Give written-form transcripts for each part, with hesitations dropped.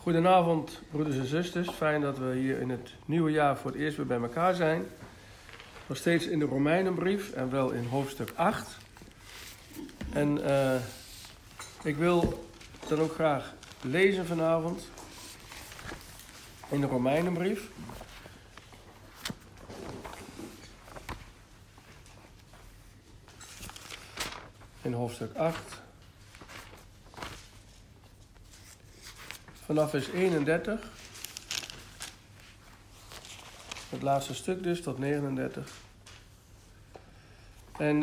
Goedenavond, broeders en zusters. Fijn dat we hier in het nieuwe jaar voor het eerst weer bij elkaar zijn. Nog steeds in de Romeinenbrief en wel in hoofdstuk 8. En ik wil dan ook graag lezen vanavond in de Romeinenbrief. In hoofdstuk 8. Vanaf vers 31. Het laatste stuk dus, tot 39. En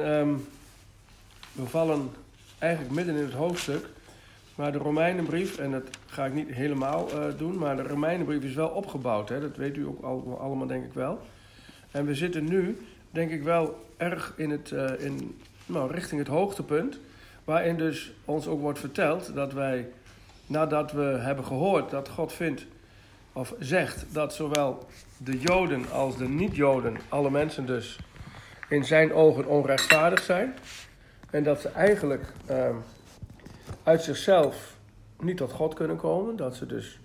we vallen eigenlijk midden in het hoofdstuk. Maar de Romeinenbrief, en dat ga ik niet helemaal doen, maar de Romeinenbrief is wel opgebouwd. Hè? Dat weet u ook allemaal denk ik wel. En we zitten nu, denk ik wel, erg in richting het hoogtepunt. Waarin dus ons ook wordt verteld dat wij, nadat we hebben gehoord dat God vindt of zegt dat zowel de Joden als de niet-Joden, alle mensen dus, in zijn ogen onrechtvaardig zijn. En dat ze eigenlijk uit zichzelf niet tot God kunnen komen. Dat ze dus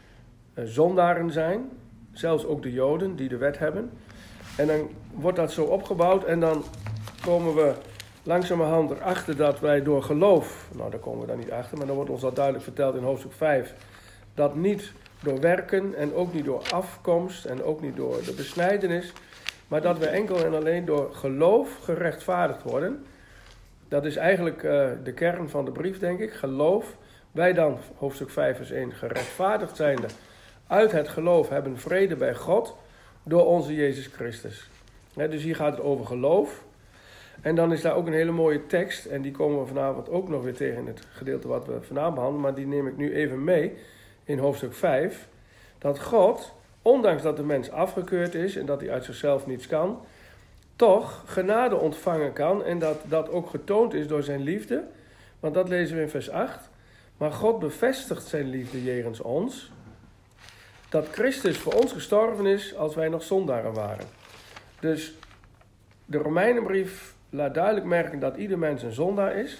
zondaren zijn. Zelfs ook de Joden die de wet hebben. En dan wordt dat zo opgebouwd en dan komen we langzamerhand erachter dat wij door geloof, nou daar komen we dan niet achter, maar dan wordt ons al duidelijk verteld in hoofdstuk 5, dat niet door werken en ook niet door afkomst en ook niet door de besnijdenis, maar dat we enkel en alleen door geloof gerechtvaardigd worden. Dat is eigenlijk de kern van de brief, denk ik. Geloof. Wij dan, hoofdstuk 5 vers 1, gerechtvaardigd zijnde uit het geloof hebben vrede bij God door onze Jezus Christus. Dus hier gaat het over geloof. En dan is daar ook een hele mooie tekst. En die komen we vanavond ook nog weer tegen in het gedeelte wat we vanavond behandelen. Maar die neem ik nu even mee in hoofdstuk 5. Dat God, ondanks dat de mens afgekeurd is en dat hij uit zichzelf niets kan, toch genade ontvangen kan. En dat dat ook getoond is door zijn liefde. Want dat lezen we in vers 8. Maar God bevestigt zijn liefde jegens ons. Dat Christus voor ons gestorven is als wij nog zondaren waren. Dus de Romeinenbrief laat duidelijk merken dat ieder mens een zondaar is.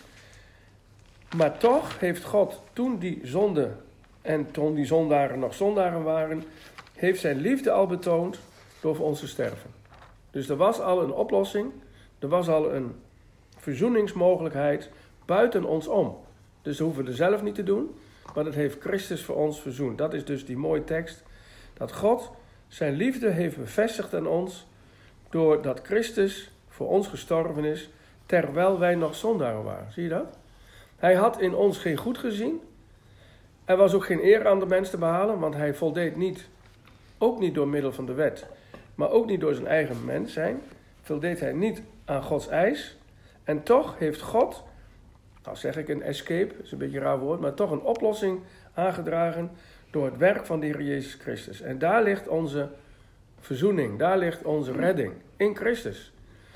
Maar toch heeft God toen die zonde en toen die zondaren nog zondaren waren, heeft zijn liefde al betoond door voor ons te sterven. Dus er was al een oplossing, er was al een verzoeningsmogelijkheid buiten ons om. Dus dat hoeven we er zelf niet te doen, maar dat heeft Christus voor ons verzoend. Dat is dus die mooie tekst, dat God zijn liefde heeft bevestigd aan ons doordat Christus voor ons gestorven is, terwijl wij nog zondaren waren. Zie je dat? Hij had in ons geen goed gezien. Er was ook geen eer aan de mens te behalen, want hij voldeed niet, ook niet door middel van de wet, maar ook niet door zijn eigen mens zijn, voldeed hij niet aan Gods eis. En toch heeft God, nou zeg ik een escape, dat is een beetje een raar woord, maar toch een oplossing aangedragen door het werk van de Heer Jezus Christus. En daar ligt onze verzoening, daar ligt onze redding, in Christus.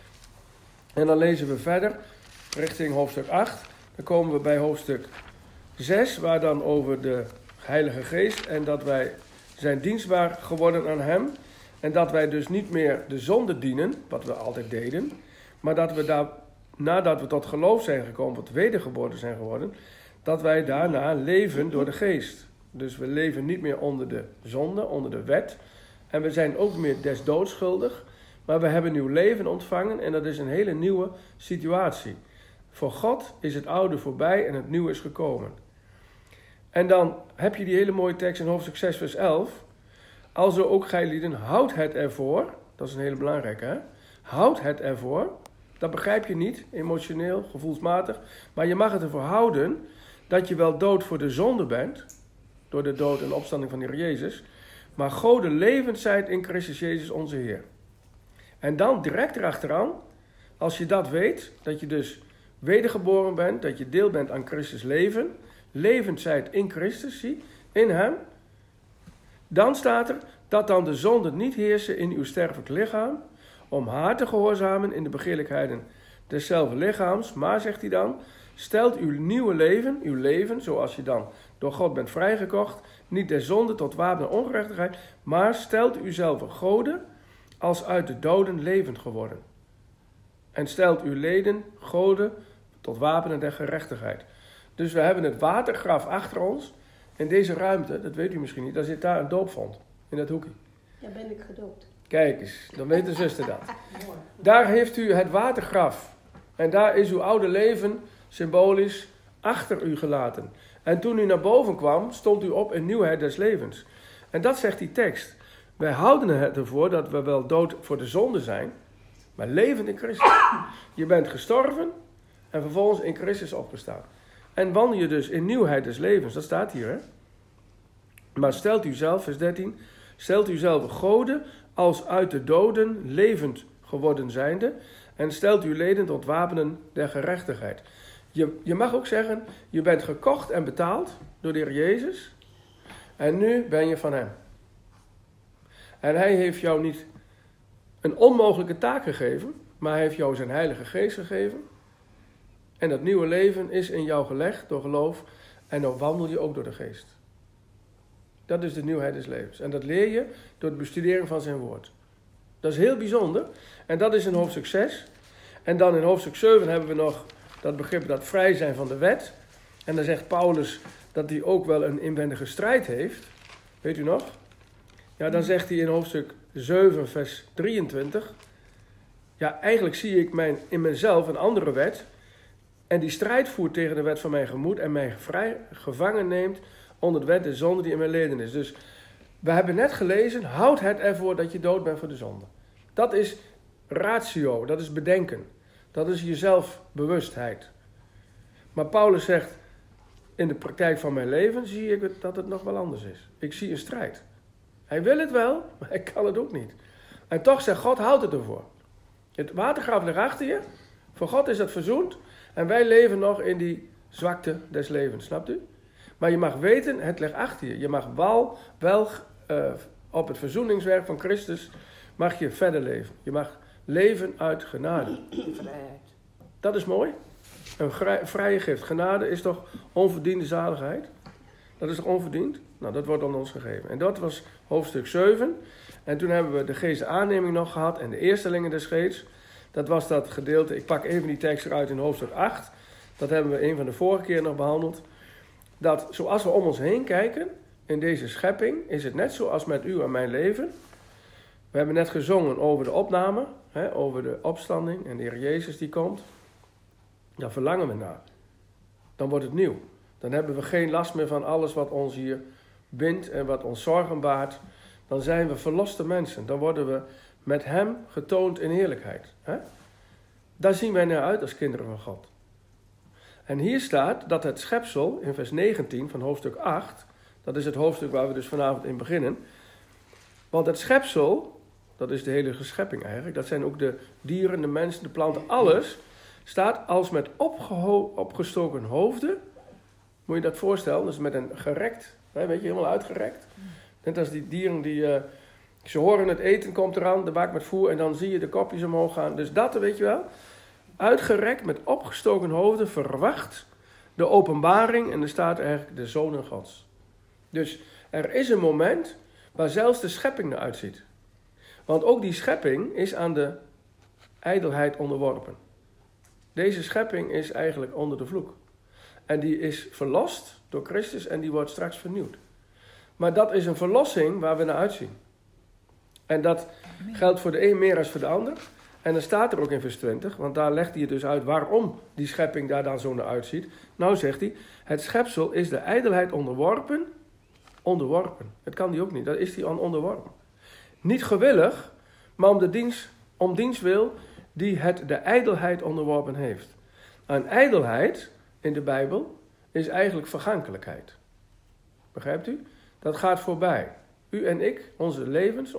En dan lezen we verder, richting hoofdstuk 8. Dan komen we bij hoofdstuk 6, waar dan over de Heilige Geest en dat wij zijn dienstbaar geworden aan hem. En dat wij dus niet meer de zonde dienen, wat we altijd deden, maar dat we daar, nadat we tot geloof zijn gekomen, tot wedergeboren zijn geworden, dat wij daarna leven door de Geest. Dus we leven niet meer onder de zonde, onder de wet. En we zijn ook meer des doods schuldig. Maar we hebben nieuw leven ontvangen en dat is een hele nieuwe situatie. Voor God is het oude voorbij en het nieuwe is gekomen. En dan heb je die hele mooie tekst in hoofdstuk 6 vers 11. Alzo ook gijlieden, houd het ervoor. Dat is een hele belangrijke, hè? Houd het ervoor. Dat begrijp je niet, emotioneel, gevoelsmatig. Maar je mag het ervoor houden dat je wel dood voor de zonde bent. Door de dood en opstanding van de Heer Jezus. Maar Gode levend zijt in Christus Jezus onze Heer. En dan direct erachteraan, als je dat weet, dat je dus wedergeboren bent, dat je deel bent aan Christus leven, levend zijt in Christus, zie, in hem, dan staat er dat dan de zonde niet heersen in uw sterfelijk lichaam, om haar te gehoorzamen in de begeerlijkheden deszelfde lichaams, maar, zegt hij dan, stelt uw nieuwe leven, uw leven, zoals je dan door God bent vrijgekocht, niet der zonde tot wapen en ongerechtigheid, maar stelt uzelf Gode als uit de doden levend geworden. En stelt uw leden Gode tot wapenen der gerechtigheid. Dus we hebben het watergraf achter ons. in deze ruimte, dat weet u misschien niet, daar zit daar een doopvont. In dat hoekje. Ja, ben ik gedoopt. Kijk eens, dan weet de zuster dat. Daar heeft u het watergraf. En daar is uw oude leven, symbolisch, achter u gelaten. En toen u naar boven kwam, stond u op in nieuwheid des levens. En dat zegt die tekst. Wij houden het ervoor dat we wel dood voor de zonde zijn, maar leven in Christus. Je bent gestorven en vervolgens in Christus opgestaan. En wandel je dus in nieuwheid des levens, dat staat hier, hè. Maar stelt u zelf, vers 13, stelt u zelf goden als uit de doden levend geworden zijnde en stelt uw leden tot wapenen der gerechtigheid. Je mag ook zeggen, je bent gekocht en betaald door de Heer Jezus en nu ben je van hem. En hij heeft jou niet een onmogelijke taak gegeven, maar hij heeft jou zijn Heilige Geest gegeven. En dat nieuwe leven is in jou gelegd door geloof en dan wandel je ook door de Geest. Dat is de nieuwheid des levens. En dat leer je door het bestuderen van zijn woord. Dat is heel bijzonder. En dat is in hoofdstuk 6. En dan in hoofdstuk 7 hebben we nog dat begrip dat vrij zijn van de wet. En dan zegt Paulus dat hij ook wel een inwendige strijd heeft. Weet u nog? Ja, dan zegt hij in hoofdstuk 7 vers 23. Ja, eigenlijk zie ik in mezelf een andere wet. En die strijd voert tegen de wet van mijn gemoed en mij gevangen neemt onder de wet de zonde die in mijn leden is. Dus we hebben net gelezen, houd het ervoor dat je dood bent voor de zonde. Dat is ratio, dat is bedenken. Dat is jezelfbewustheid. Maar Paulus zegt, in de praktijk van mijn leven zie ik dat het nog wel anders is. Ik zie een strijd. Hij wil het wel, maar hij kan het ook niet. En toch zegt God, houd het ervoor. Het watergraf ligt achter je. Voor God is dat verzoend. En wij leven nog in die zwakte des levens, snapt u? Maar je mag weten, het ligt achter je. Je mag wel op het verzoeningswerk van Christus mag je verder leven. Je mag leven uit genade. Vrijheid. Dat is mooi. Een vrije gift. Genade is toch onverdiende zaligheid? Dat is toch onverdiend? Nou, dat wordt aan ons gegeven. En dat was hoofdstuk 7. En toen hebben we de geestelijke aanneming nog gehad en de eerstelingen des geestes. Dat was dat gedeelte. Ik pak even die tekst eruit in hoofdstuk 8. Dat hebben we een van de vorige keer nog behandeld. Dat zoals we om ons heen kijken, in deze schepping, is het net zoals met u en mijn leven. We hebben net gezongen over de opname, over de opstanding en de Heer Jezus die komt. Daar verlangen we naar. Dan wordt het nieuw. Dan hebben we geen last meer van alles wat ons hier bindt en wat ons zorgen baart. Dan zijn we verloste mensen. Dan worden we met hem getoond in heerlijkheid. Daar zien wij naar uit als kinderen van God. En hier staat dat het schepsel, in vers 19 van hoofdstuk 8, dat is het hoofdstuk waar we dus vanavond in beginnen. Want het schepsel, dat is de hele schepping eigenlijk, dat zijn ook de dieren, de mensen, de planten, alles, staat als met opgestoken hoofden. Moet je dat voorstellen, dus met een gerekt, weet je, helemaal uitgerekt. Net als die dieren die, ze horen het eten komt eraan, de bak met voer en dan zie je de kopjes omhoog gaan. Dus dat, weet je wel. Uitgerekt met opgestoken hoofden verwacht de openbaring en er staat eigenlijk de zonen Gods. Dus er is een moment waar zelfs de schepping eruit ziet. Want ook die schepping is aan de ijdelheid onderworpen. Deze schepping is eigenlijk onder de vloek. En die is verlost door Christus en die wordt straks vernieuwd. Maar dat is een verlossing waar we naar uitzien. En dat geldt voor de een meer dan voor de ander. En dan staat er ook in vers 20, want daar legt hij het dus uit waarom die schepping daar dan zo naar uitziet. Nou zegt hij, het schepsel is de ijdelheid onderworpen. Onderworpen. Het kan die ook niet, daar is hij aan onderworpen. Niet gewillig, maar om diens wil die het de ijdelheid onderworpen heeft. En ijdelheid in de Bijbel is eigenlijk vergankelijkheid. Begrijpt u? Dat gaat voorbij. U en ik, onze levens,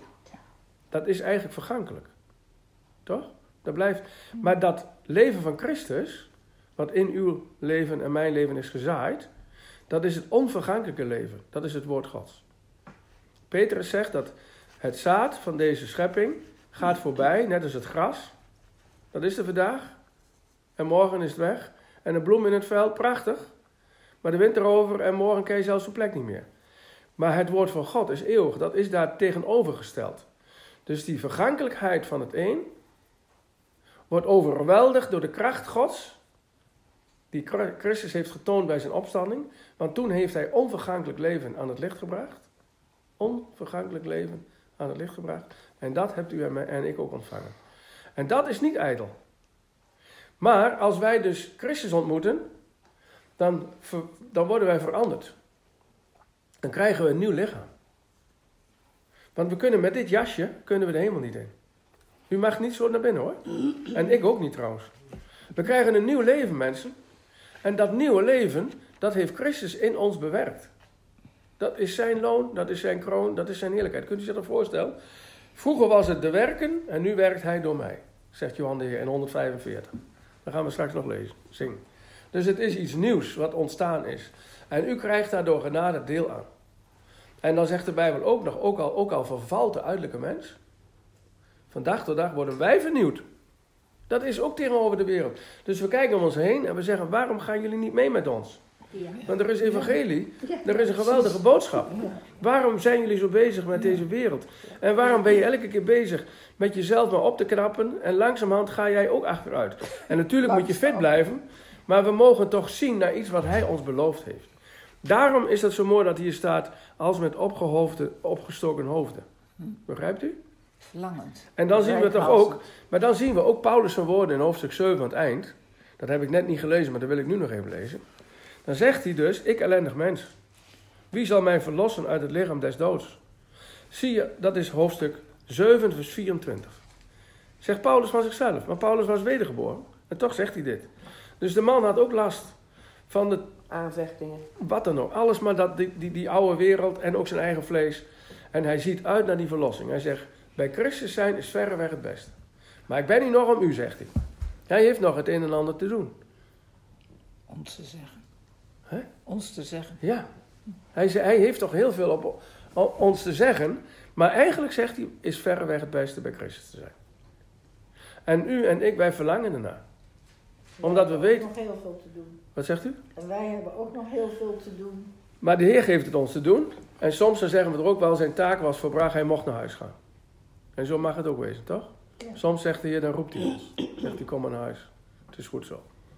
dat is eigenlijk vergankelijk. Toch? Dat blijft. Maar dat leven van Christus, wat in uw leven en mijn leven is gezaaid, dat is het onvergankelijke leven. Dat is het woord Gods. Petrus zegt dat het zaad van deze schepping gaat voorbij, net als het gras. Dat is er vandaag. En morgen is het weg. En een bloem in het veld, prachtig. Maar de wind erover en morgen ken je zelfs de plek niet meer. Maar het woord van God is eeuwig. Dat is daar tegenovergesteld. Dus die vergankelijkheid van het een wordt overweldigd door de kracht Gods die Christus heeft getoond bij zijn opstanding. Want toen heeft hij onvergankelijk leven aan het licht gebracht. Onvergankelijk leven aan het licht gebracht. En dat hebt u en ik ook ontvangen. En dat is niet ijdel. Maar als wij dus Christus ontmoeten, dan worden wij veranderd. Dan krijgen we een nieuw lichaam. Want we kunnen met dit jasje, kunnen we de hemel niet in. U mag niet zo naar binnen hoor. En ik ook niet trouwens. We krijgen een nieuw leven, mensen. En dat nieuwe leven, dat heeft Christus in ons bewerkt. Dat is zijn loon, dat is zijn kroon, dat is zijn heerlijkheid. Kunt u zich dat voorstellen? Vroeger was het de werken en nu werkt hij door mij. Zegt Johan de Heer in 145. Dat gaan we straks nog lezen, zingen. Dus het is iets nieuws wat ontstaan is. En u krijgt daar door genade deel aan. En dan zegt de Bijbel ook nog, ook al vervalt de uiterlijke mens. Van dag tot dag worden wij vernieuwd. Dat is ook tegenover de wereld. Dus we kijken om ons heen en we zeggen, waarom gaan jullie niet mee met ons? Ja. Want er is evangelie, er is een geweldige boodschap. Waarom zijn jullie zo bezig met deze wereld? En waarom ben je elke keer bezig met jezelf maar op te knappen en langzamerhand ga jij ook achteruit? En natuurlijk moet je fit blijven, maar we mogen toch zien naar iets wat hij ons beloofd heeft. Daarom is het zo mooi dat hier staat, als met opgestoken hoofden. Begrijpt u? Verlangend. En dan zien we toch ook, maar dan zien we ook Paulus zijn woorden in hoofdstuk 7 aan het eind. Dat heb ik net niet gelezen, maar dat wil ik nu nog even lezen. Dan zegt hij dus, ik ellendig mens. Wie zal mij verlossen uit het lichaam des doods? Zie je, dat is hoofdstuk 7 vers 24. Zegt Paulus van zichzelf, maar Paulus was wedergeboren. En toch zegt hij dit. Dus de man had ook last van de aanvechtingen. Wat dan ook. Alles maar die oude wereld en ook zijn eigen vlees. En hij ziet uit naar die verlossing. Hij zegt, bij Christus zijn is verreweg het beste. Maar ik ben hier nog om u, zegt hij. Hij heeft nog het een en ander te doen. Ons te zeggen. Hè? Ons te zeggen. Ja. Hij heeft toch heel veel op ons te zeggen. Maar eigenlijk zegt hij, is verreweg het beste bij Christus te zijn. En u en ik, wij verlangen ernaar. Omdat we weten. Nog heel veel te doen. Wat zegt u? En wij hebben ook nog heel veel te doen. Maar de Heer geeft het ons te doen. En soms dan zeggen we er ook wel, zijn taak was volbracht, hij mocht naar huis gaan. En zo mag het ook wezen, toch? Ja. Soms zegt de Heer, dan roept hij ons. Zegt hij, kom maar naar huis. Het is goed zo.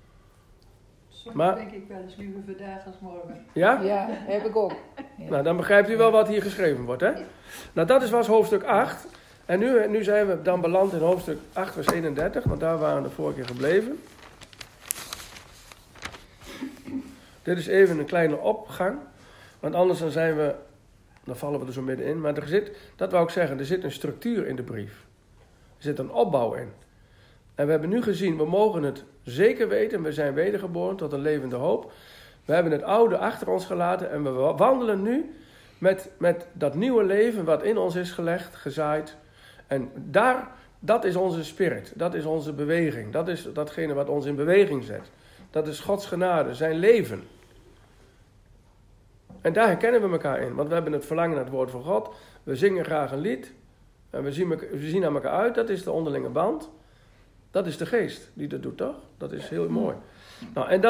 Soms maar, denk ik wel eens liever vandaag als morgen. Ja? Ja, heb ik ook. Ja. Nou, dan begrijpt u wel wat hier geschreven wordt, hè? Ja. Nou, dat was hoofdstuk 8. En nu zijn we dan beland in hoofdstuk 8 vers 31. Want daar waren we de vorige keer gebleven. Dit is even een kleine opgang. Want anders dan vallen we er zo middenin. Maar dat wou ik zeggen, er zit een structuur in de brief. Er zit een opbouw in. En we hebben nu gezien, we mogen het zeker weten. We zijn wedergeboren tot een levende hoop. We hebben het oude achter ons gelaten. En we wandelen nu met dat nieuwe leven wat in ons is gelegd, gezaaid. En dat is onze spirit. Dat is onze beweging. Dat is datgene wat ons in beweging zet. Dat is Gods genade, zijn leven. En daar herkennen we elkaar in. Want we hebben het verlangen naar het woord van God. We zingen graag een lied. En we zien naar elkaar uit. Dat is de onderlinge band. Dat is de geest die dat doet, toch? Dat is heel mooi. Nou, en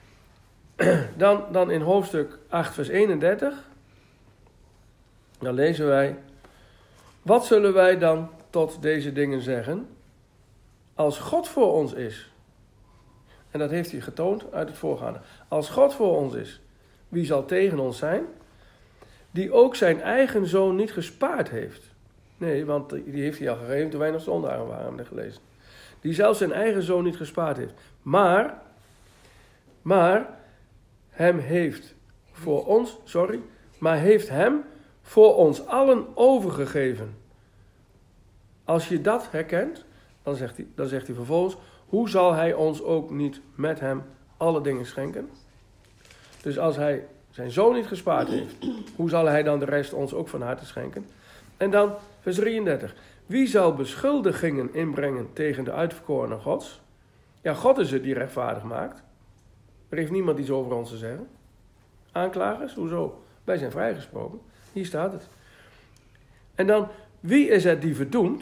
dan in hoofdstuk 8 vers 31. Dan lezen wij. Wat zullen wij dan tot deze dingen zeggen? Als God voor ons is. En dat heeft hij getoond uit het voorgaande. Als God voor ons is. Wie zal tegen ons zijn? Die ook zijn eigen zoon niet gespaard heeft. Nee, want die heeft hij al gegeven toen wij nog zondaren waren, hebben we gelezen. Die zelfs zijn eigen zoon niet gespaard heeft. Maar heeft hem voor ons allen overgegeven. Als je dat herkent, dan zegt hij vervolgens, hoe zal hij ons ook niet met hem alle dingen schenken? Dus als hij zijn zoon niet gespaard heeft, hoe zal hij dan de rest ons ook van harte schenken? En dan vers 33. Wie zal beschuldigingen inbrengen tegen de uitverkorenen Gods? Ja, God is het die rechtvaardig maakt. Er heeft niemand iets over ons te zeggen. Aanklagers? Hoezo? Wij zijn vrijgesproken. Hier staat het. En dan, wie is het die verdoemt?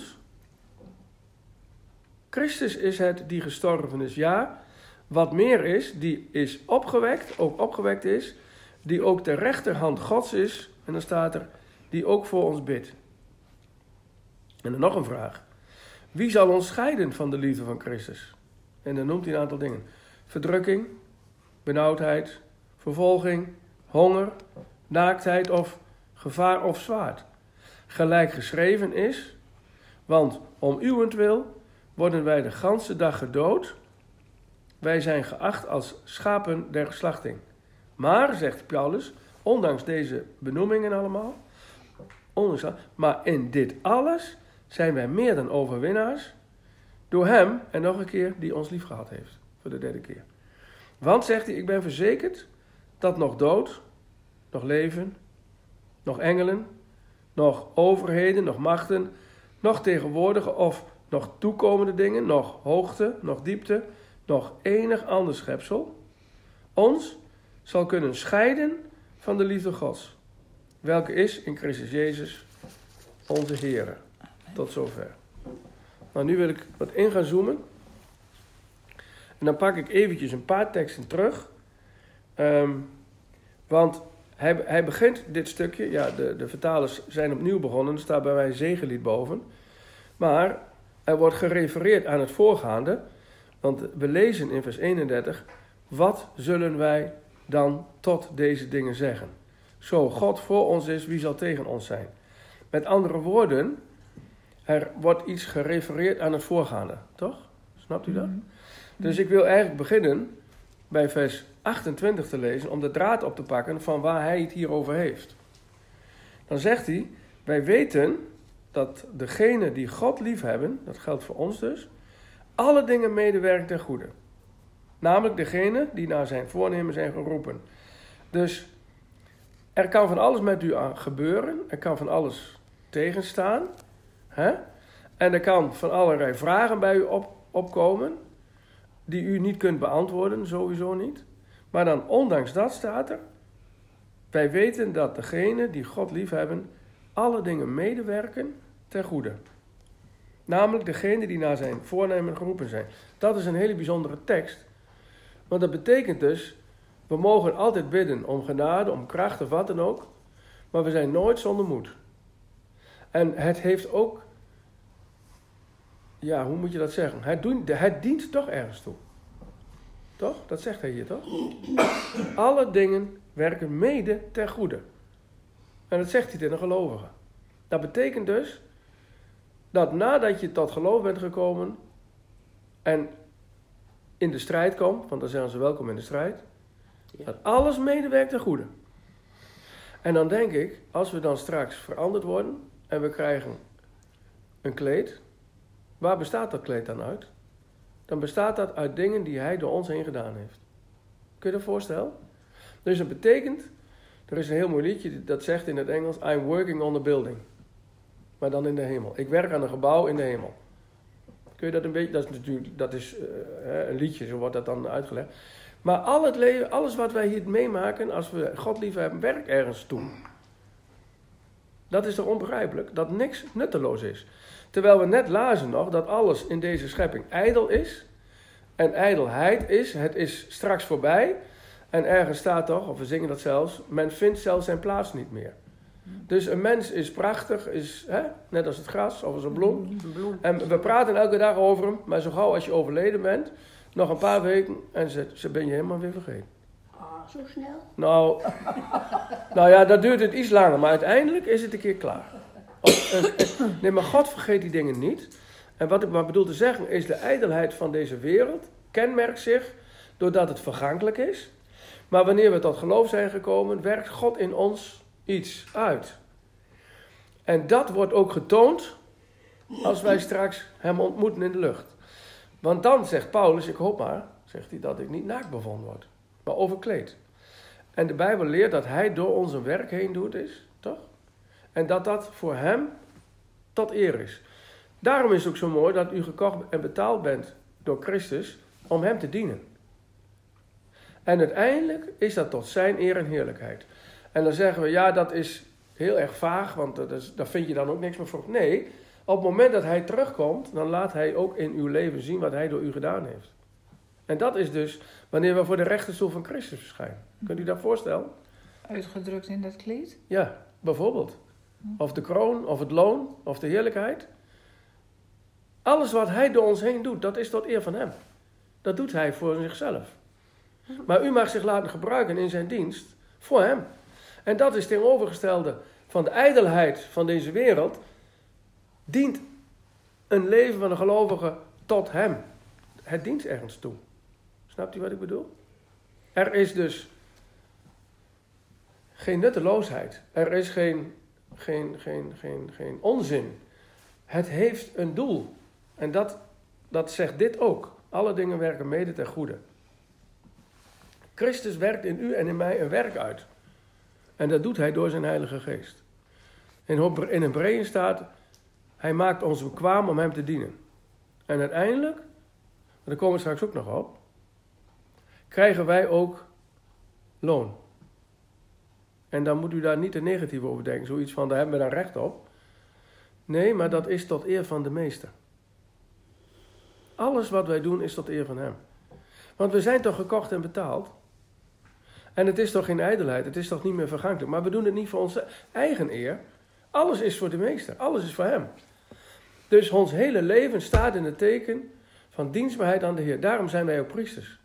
Christus is het die gestorven is. Ja, wat meer is, die is opgewekt, ook opgewekt is, die ook de rechterhand Gods is, en dan staat er, die ook voor ons bidt. En dan nog een vraag. Wie zal ons scheiden van de liefde van Christus? En dan noemt hij een aantal dingen. Verdrukking, benauwdheid, vervolging, honger, naaktheid of gevaar of zwaard. Gelijk geschreven is, want om uwentwil worden wij de ganse dag gedood. Wij zijn geacht als schapen der slachting. Maar, zegt Paulus, ondanks deze benoemingen allemaal, maar in dit alles zijn wij meer dan overwinnaars door hem, en nog een keer, die ons lief gehad heeft. Voor de derde keer. Want, zegt hij, ik ben verzekerd dat nog dood, nog leven, nog engelen, nog overheden, nog machten, nog tegenwoordige of nog toekomende dingen, nog hoogte, nog diepte, nog enig ander schepsel, ons zal kunnen scheiden van de liefde Gods, welke is in Christus Jezus, onze Heere. Tot zover. Nou, nu wil ik wat in gaan zoomen. En dan pak ik eventjes een paar teksten terug. Want hij begint dit stukje, ja, de vertalers zijn opnieuw begonnen, er staat bij mij zegenlied boven. Maar er wordt gerefereerd aan het voorgaande, want we lezen in vers 31, wat zullen wij dan tot deze dingen zeggen? Zo God voor ons is, wie zal tegen ons zijn? Met andere woorden, er wordt iets gerefereerd aan het voorgaande, toch? Snapt u dat? Dus ik wil eigenlijk beginnen bij vers 28 te lezen, om de draad op te pakken van waar hij het hier over heeft. Dan zegt hij, wij weten dat degenen die God liefhebben, dat geldt voor ons dus, alle dingen medewerken ten goede. Namelijk degenen die naar zijn voornemen zijn geroepen. Dus er kan van alles met u gebeuren, er kan van alles tegenstaan. Hè? En er kan van allerlei vragen bij u opkomen, die u niet kunt beantwoorden, sowieso niet. Maar dan ondanks dat staat er, wij weten dat degenen die God liefhebben, alle dingen medewerken ten goede. Namelijk degenen die naar zijn voornemen geroepen zijn. Dat is een hele bijzondere tekst. Want dat betekent dus, we mogen altijd bidden om genade, om kracht of wat dan ook. Maar we zijn nooit zonder moed. En het heeft ook, ja, hoe moet je dat zeggen? Het dient toch ergens toe. Toch? Dat zegt hij hier, toch? Alle dingen werken mede ten goede. En dat zegt hij tegen de gelovigen. Dat betekent dus dat nadat je tot geloof bent gekomen en in de strijd komt, want dan zeggen ze welkom in de strijd, dat alles medewerkt ten goede. En dan denk ik, als we dan straks veranderd worden en we krijgen een kleed, waar bestaat dat kleed dan uit? Dan bestaat dat uit dingen die hij door ons heen gedaan heeft. Kun je dat voorstellen? Dus dat betekent, er is een heel mooi liedje dat zegt in het Engels, I'm working on a building. Maar dan in de hemel. Ik werk aan een gebouw in de hemel. Kun je dat een beetje, dat is een liedje, zo wordt dat dan uitgelegd. Maar al het leven, alles wat wij hier meemaken, als we God lief hebben, werkt ergens toe. Dat is toch onbegrijpelijk? Dat niks nutteloos is. Terwijl we net lazen nog dat alles in deze schepping ijdel is. En ijdelheid is, het is straks voorbij. En ergens staat toch, of we zingen dat zelfs, men vindt zelfs zijn plaats niet meer. Dus een mens is prachtig, is net als het gras of als een bloem. En we praten elke dag over hem, maar zo gauw als je overleden bent, nog een paar weken en ze ben je helemaal weer vergeten. Ah, zo snel? Nou ja, dat duurt het iets langer, maar uiteindelijk is het een keer klaar. Nee, maar God vergeet die dingen niet. En wat ik maar bedoel te zeggen is, de ijdelheid van deze wereld kenmerkt zich doordat het vergankelijk is. Maar wanneer we tot geloof zijn gekomen, werkt God in ons iets uit. En dat wordt ook getoond als wij straks hem ontmoeten in de lucht. Want dan zegt Paulus, ik hoop maar, zegt hij, dat ik niet naakt bevonden word, maar overkleed. En de Bijbel leert dat hij door ons een werk heen doet is, toch? En dat dat voor hem tot eer is. Daarom is het ook zo mooi dat u gekocht en betaald bent door Christus om hem te dienen. En uiteindelijk is dat tot zijn eer en heerlijkheid. En dan zeggen we, ja, dat is heel erg vaag, want daar vind je dan ook niks meer voor. Nee, op het moment dat hij terugkomt, dan laat hij ook in uw leven zien wat hij door u gedaan heeft. En dat is dus wanneer we voor de rechterstoel van Christus verschijnen. Kunt u dat voorstellen? Uitgedrukt in dat kleed? Ja, bijvoorbeeld. Of de kroon, of het loon, of de heerlijkheid. Alles wat hij door ons heen doet, dat is tot eer van hem. Dat doet hij voor zichzelf. Maar u mag zich laten gebruiken in zijn dienst voor hem. En dat is tegenovergestelde van de ijdelheid van deze wereld. Dient een leven van een gelovige tot hem. Het dient ergens toe. Snapt u wat ik bedoel? Er is dus geen nutteloosheid. Er is geen onzin. Het heeft een doel. En dat zegt dit ook. Alle dingen werken mede ten goede. Christus werkt in u en in mij een werk uit. En dat doet hij door zijn Heilige Geest. In Hebreeën staat, hij maakt ons bekwaam om hem te dienen. En uiteindelijk, daar komen we straks ook nog op, krijgen wij ook loon. En dan moet u daar niet te negatief over denken. Zoiets van, daar hebben we dan recht op. Nee, maar dat is tot eer van de Meester. Alles wat wij doen is tot eer van hem. Want we zijn toch gekocht en betaald. En het is toch geen ijdelheid, het is toch niet meer vergankelijk. Maar we doen het niet voor onze eigen eer. Alles is voor de Meester, alles is voor hem. Dus ons hele leven staat in het teken van dienstbaarheid aan de Heer. Daarom zijn wij ook priesters.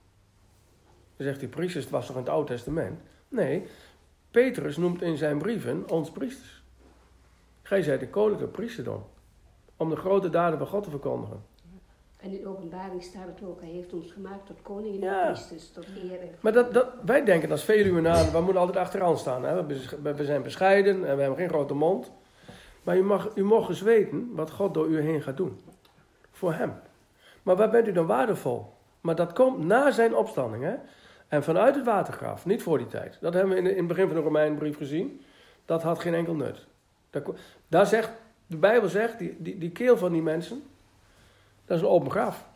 Dan zegt hij, priesters, het was toch in het Oude Testament? Nee, Petrus noemt in zijn brieven ons priesters. Gij zijt een koninklijk priesterdom. Om de grote daden van God te verkondigen. En in openbaring staat het ook. Hij heeft ons gemaakt tot koningen en priesters, tot eer en... Maar wij denken als Veluwenaren, we moeten altijd achteraan staan. Hè? We zijn bescheiden en we hebben geen grote mond. Maar u mag eens weten wat God door u heen gaat doen. Voor hem. Maar waar bent u dan waardevol? Maar dat komt na zijn opstanding. Hè? En vanuit het watergraf, niet voor die tijd. Dat hebben we in het begin van de Romeinenbrief gezien. Dat had geen enkel nut. Daar zegt, de Bijbel zegt, die keel van die mensen, dat is een open graf.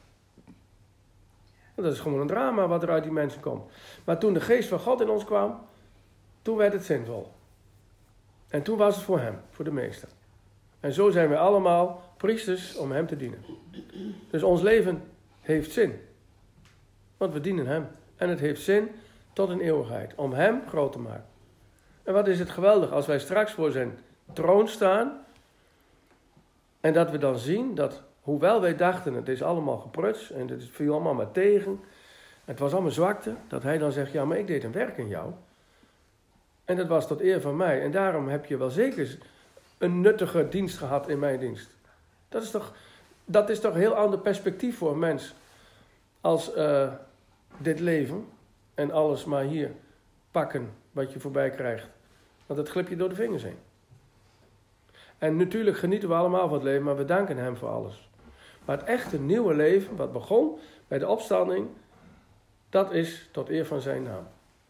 Dat is gewoon een drama wat er uit die mensen komt. Maar toen de geest van God in ons kwam, toen werd het zinvol. En toen was het voor hem, voor de Meester. En zo zijn we allemaal priesters om hem te dienen. Dus ons leven heeft zin. Want we dienen hem. En het heeft zin tot een eeuwigheid. Om hem groot te maken. En wat is het geweldig als wij straks voor zijn troon staan. En dat we dan zien dat, hoewel wij dachten, het is allemaal gepruts. En het viel allemaal maar tegen. Het was allemaal zwakte. Dat hij dan zegt, ja, maar ik deed een werk in jou. En dat was tot eer van mij. En daarom heb je wel zeker een nuttige dienst gehad in mijn dienst. Dat is toch een heel ander perspectief voor een mens. Als dit leven en alles maar hier pakken wat je voorbij krijgt. Want dat glip je door de vingers heen. En natuurlijk genieten we allemaal van het leven, maar we danken hem voor alles. Maar het echte nieuwe leven, wat begon bij de opstanding, dat is tot eer van zijn naam.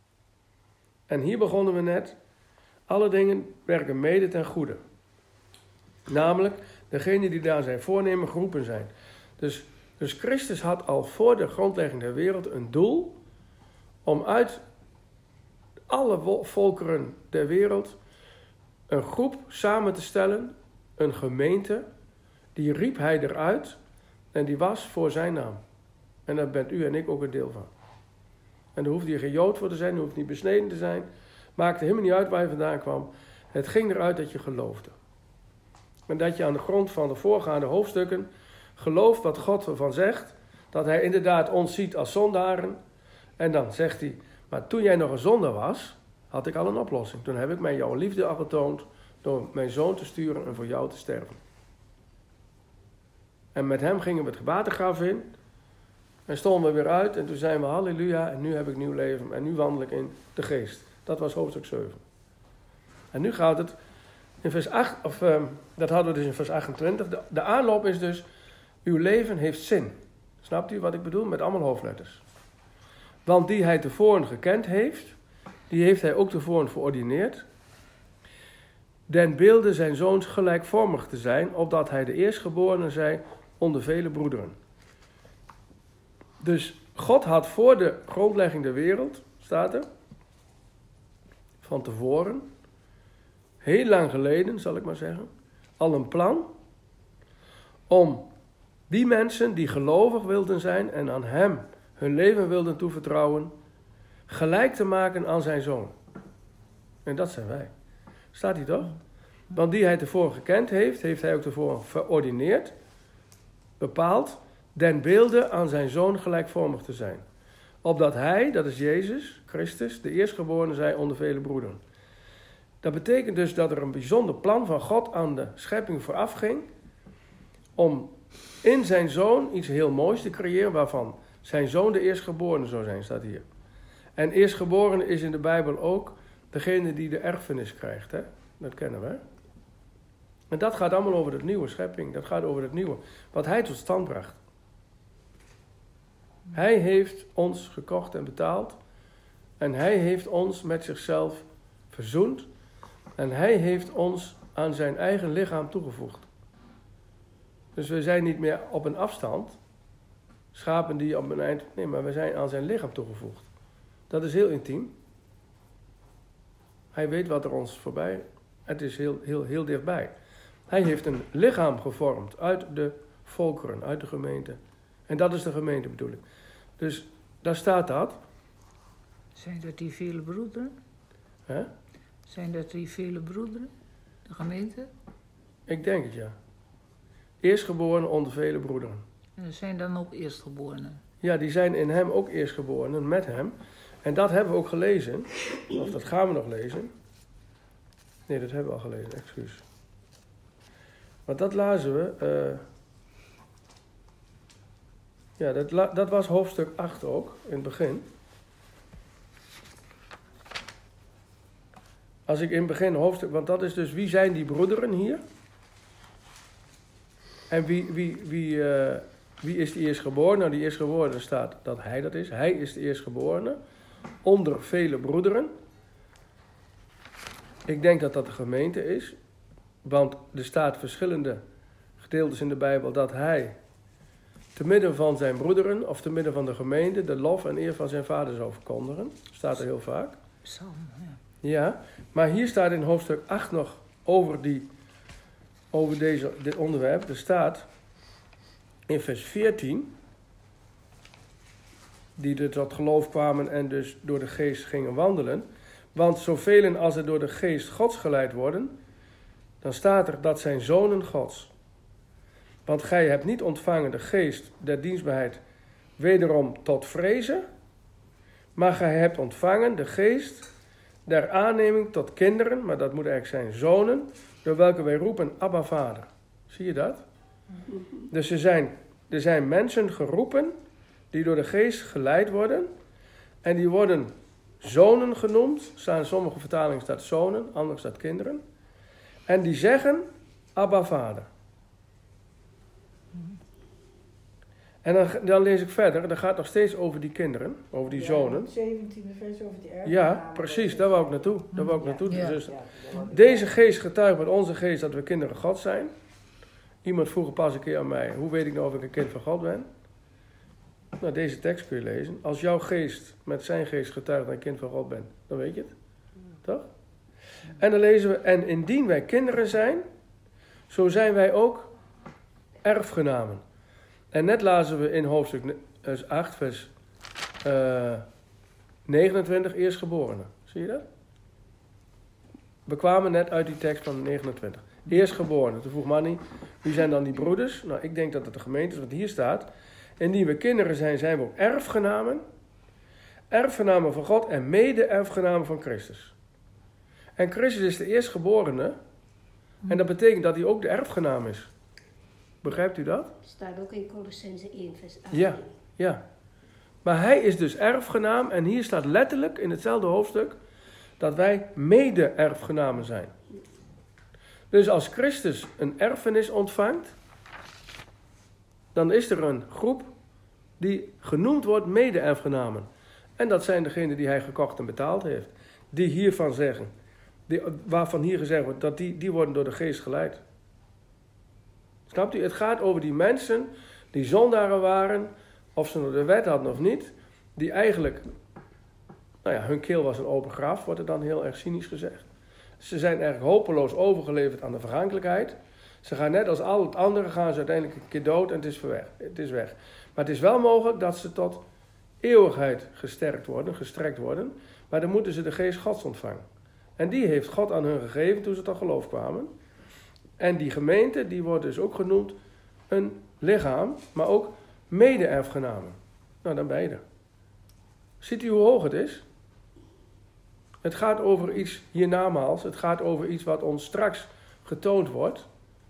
En hier begonnen we net. Alle dingen werken mede ten goede. Namelijk, degenen die daar zijn voornemen geroepen zijn. Dus Christus had al voor de grondlegging der wereld een doel om uit alle volkeren der wereld een groep samen te stellen, een gemeente, die riep hij eruit en die was voor zijn naam. En daar bent u en ik ook een deel van. En daar hoeft hier geen Jood voor te zijn, hoeft niet besneden te zijn. Maakte helemaal niet uit waar je vandaan kwam. Het ging eruit dat je geloofde. En dat je aan de grond van de voorgaande hoofdstukken gelooft wat God ervan zegt. Dat hij inderdaad ons ziet als zondaren. En dan zegt hij, maar toen jij nog een zondaar was, had ik al een oplossing. Toen heb ik mij jouw liefde al getoond door mijn zoon te sturen en voor jou te sterven. En met hem gingen we het watergraf in. En stonden we weer uit en toen zeiden we halleluja en nu heb ik nieuw leven en nu wandel ik in de geest. Dat was hoofdstuk 7. En nu gaat het in vers 8, dat hadden we dus in vers 28. De aanloop is dus, uw leven heeft zin. Snapt u wat ik bedoel? Met allemaal hoofdletters. Want die hij tevoren gekend heeft, die heeft hij ook tevoren verordineerd. Den beelde zijn zoons gelijkvormig te zijn, opdat hij de eerstgeborene zij onder vele broederen. Dus God had voor de grondlegging der wereld, staat er, van tevoren, heel lang geleden zal ik maar zeggen, al een plan om die mensen die gelovig wilden zijn en aan hem hun leven wilden toevertrouwen, gelijk te maken aan zijn zoon. En dat zijn wij. Staat hier toch? Want die hij tevoren gekend heeft, heeft hij ook tevoren verordineerd, bepaald, den beelde aan zijn zoon gelijkvormig te zijn. Opdat hij, dat is Jezus, Christus, de eerstgeborene zij onder vele broederen. Dat betekent dus dat er een bijzonder plan van God aan de schepping vooraf ging. Om in zijn zoon iets heel moois te creëren, waarvan zijn zoon de eerstgeborene zou zijn, staat hier. En eerstgeborene is in de Bijbel ook degene die de erfenis krijgt. Hè? Dat kennen we. Hè? En dat gaat allemaal over de nieuwe schepping. Dat gaat over het nieuwe. Wat hij tot stand bracht. Hij heeft ons gekocht en betaald. En hij heeft ons met zichzelf verzoend. En hij heeft ons aan zijn eigen lichaam toegevoegd. Dus we zijn niet meer op een afstand. Schapen die op een eind... Nee, maar we zijn aan zijn lichaam toegevoegd. Dat is heel intiem. Hij weet wat er ons voorbij... Het is heel dichtbij. Hij heeft een lichaam gevormd uit de volkeren, uit de gemeente. En dat is de gemeente bedoel ik. Dus daar staat dat. Zijn dat die vele broederen? Hè? Zijn dat die vele broederen? De gemeente? Ik denk het, ja. Eerstgeboren onder vele broederen. En er zijn dan ook eerstgeborenen. Ja, die zijn in hem ook eerstgeborenen, met hem. En dat hebben we ook gelezen. Of dat gaan we nog lezen. Nee, dat hebben we al gelezen, excuus. Want dat lazen we... Ja, dat was hoofdstuk 8 ook, in het begin. Als ik in het begin hoofdstuk... Want dat is dus, wie zijn die broederen hier? En wie is de eerstgeborene? Nou, die eerstgeborene staat dat hij dat is. Hij is de eerstgeborene. Onder vele broederen. Ik denk dat dat de gemeente is. Want er staat verschillende gedeeltes in de Bijbel dat hij... te midden van zijn broederen of te midden van de gemeente... de lof en eer van zijn vader zou verkondigen. Staat er heel vaak. Psalm, ja. Ja, maar hier staat in hoofdstuk 8 nog over dit onderwerp. Er staat in vers 14... die er tot geloof kwamen en dus door de geest gingen wandelen. Want zoveel als er door de geest Gods geleid worden... dan staat er dat zijn zonen Gods. Want gij hebt niet ontvangen de geest der dienstbaarheid wederom tot vrezen... maar gij hebt ontvangen de geest der aanneming tot kinderen... maar dat moet eigenlijk zijn zonen... door welke wij roepen Abba Vader. Zie je dat? Dus er zijn mensen geroepen... die door de geest geleid worden... en die worden zonen genoemd. In sommige vertalingen staat zonen, andere staat kinderen... En die zeggen, Abba Vader. En dan lees ik verder, dat gaat nog steeds over die kinderen, over die zonen. Het 17e vers over die erfgenamen. Ja, precies, daar wou ik naartoe. Daar wou ik naartoe. Ja. Dus Ja. deze geest getuigt met onze geest dat we kinderen God zijn. Iemand vroeg pas een keer aan mij, hoe weet ik nou of ik een kind van God ben? Nou, deze tekst kun je lezen. Als jouw geest met zijn geest getuigt dat je een kind van God bent, dan weet je het. Toch? En dan lezen we, en indien wij kinderen zijn, zo zijn wij ook erfgenamen. En net lazen we in hoofdstuk 8, vers 29, eerstgeborene. Zie je dat? We kwamen net uit die tekst van 29. Eerstgeborene. Toen vroeg Manny, wie zijn dan die broeders? Nou, ik denk dat het de gemeente is, want hier staat, indien we kinderen zijn, zijn we ook erfgenamen. Erfgenamen van God en mede-erfgenamen van Christus. En Christus is de eerstgeborene. En dat betekent dat hij ook de erfgenaam is. Begrijpt u dat? Staat ook in Colossenzen 1 vers 8. Ja, ja. Maar hij is dus erfgenaam. En hier staat letterlijk in hetzelfde hoofdstuk dat wij mede-erfgenamen zijn. Dus als Christus een erfenis ontvangt, dan is er een groep die genoemd wordt mede-erfgenamen. En dat zijn degenen die hij gekocht en betaald heeft. Die hiervan zeggen. Waarvan hier gezegd wordt dat die worden door de geest geleid. Snapt u? Het gaat over die mensen die zondaren waren, of ze nog de wet hadden of niet, die eigenlijk, nou ja, hun keel was een open graf, wordt er dan heel erg cynisch gezegd. Ze zijn eigenlijk hopeloos overgeleverd aan de vergankelijkheid. Ze gaan net als al het andere, gaan ze uiteindelijk een keer dood en het is weg. Maar het is wel mogelijk dat ze tot eeuwigheid gestrekt worden, maar dan moeten ze de geest Gods ontvangen. En die heeft God aan hun gegeven toen ze tot geloof kwamen. En die gemeente, die wordt dus ook genoemd een lichaam, maar ook mede-erfgenamen. Nou, dan beide. Ziet u hoe hoog het is? Het gaat over iets hiernamaals. Het gaat over iets wat ons straks getoond wordt.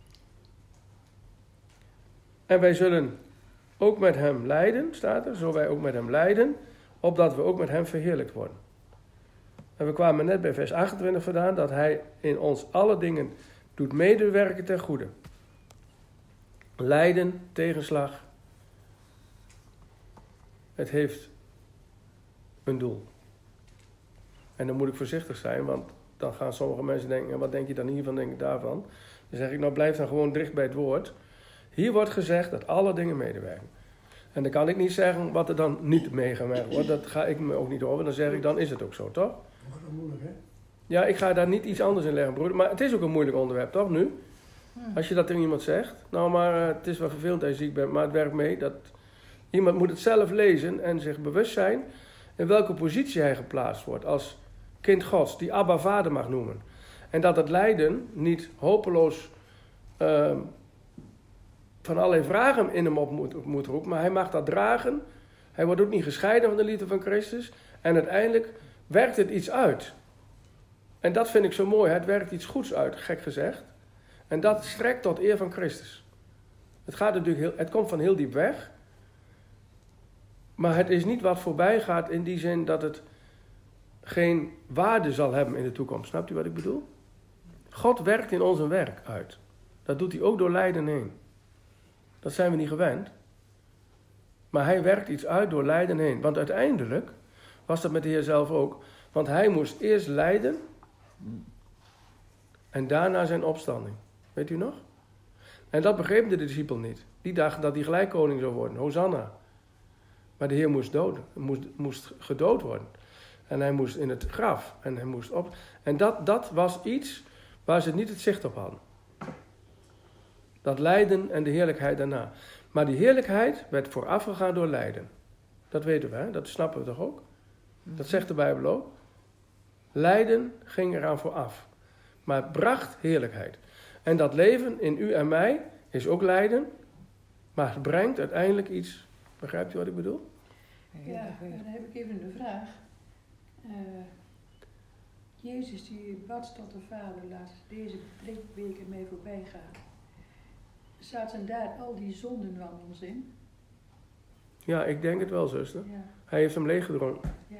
En wij zullen ook met hem lijden, staat er. Zo wij ook met hem lijden, opdat we ook met hem verheerlijkt worden. En we kwamen net bij vers 28 vandaan, dat hij in ons alle dingen doet medewerken ten goede. Lijden, tegenslag. Het heeft een doel. En dan moet ik voorzichtig zijn, want dan gaan sommige mensen denken, wat denk je dan hiervan, denk ik daarvan. Dan zeg ik, nou blijf dan gewoon dicht bij het woord. Hier wordt gezegd dat alle dingen medewerken. En dan kan ik niet zeggen wat er dan niet meegewerkt wordt. Dat ga ik me ook niet over. Dan zeg ik, dan is het ook zo, toch? Dat is moeilijk, hè? Ja, ik ga daar niet iets anders in leggen, broeder. Maar het is ook een moeilijk onderwerp, toch, nu? Als je dat tegen iemand zegt. Nou, maar het is wel vervelend dat je ziek bent, maar het werkt mee. Iemand moet het zelf lezen en zich bewust zijn in welke positie hij geplaatst wordt. Als kind Gods, die Abba Vader mag noemen. En dat het lijden niet hopeloos van allerlei vragen in hem op moet roepen. Maar hij mag dat dragen. Hij wordt ook niet gescheiden van de liefde van Christus. En uiteindelijk werkt het iets uit. En dat vind ik zo mooi. Het werkt iets goeds uit, gek gezegd. En dat strekt tot eer van Christus. Het gaat natuurlijk het komt van heel diep weg. Maar het is niet wat voorbij gaat in die zin dat het geen waarde zal hebben in de toekomst. Snapt u wat ik bedoel? God werkt in ons een werk uit. Dat doet hij ook door lijden heen. Dat zijn we niet gewend. Maar hij werkt iets uit door lijden heen. Want uiteindelijk was dat met de Heer zelf ook. Want hij moest eerst lijden en daarna zijn opstanding. Weet u nog? En dat begreep de discipel niet. Die dachten dat hij gelijk koning zou worden. Hosanna. Maar de Heer moest doden. Moest gedood worden. En hij moest in het graf. En hij moest op. En dat was iets waar ze niet het zicht op hadden. Dat lijden en de heerlijkheid daarna. Maar die heerlijkheid werd voorafgegaan door lijden. Dat weten we, hè? Dat snappen we toch ook? Dat zegt de Bijbel ook. Lijden ging eraan vooraf. Maar het bracht heerlijkheid. En dat leven in u en mij is ook lijden. Maar het brengt uiteindelijk iets. Begrijpt u wat ik bedoel? Ja, en dan heb ik even een vraag. Jezus die bad tot de Vader, laat deze weken mee voorbij gaan. Zaten daar al die zonden van ons in? Ja, ik denk het wel, zuster. Ja. Hij heeft hem leeggedronken. Ja.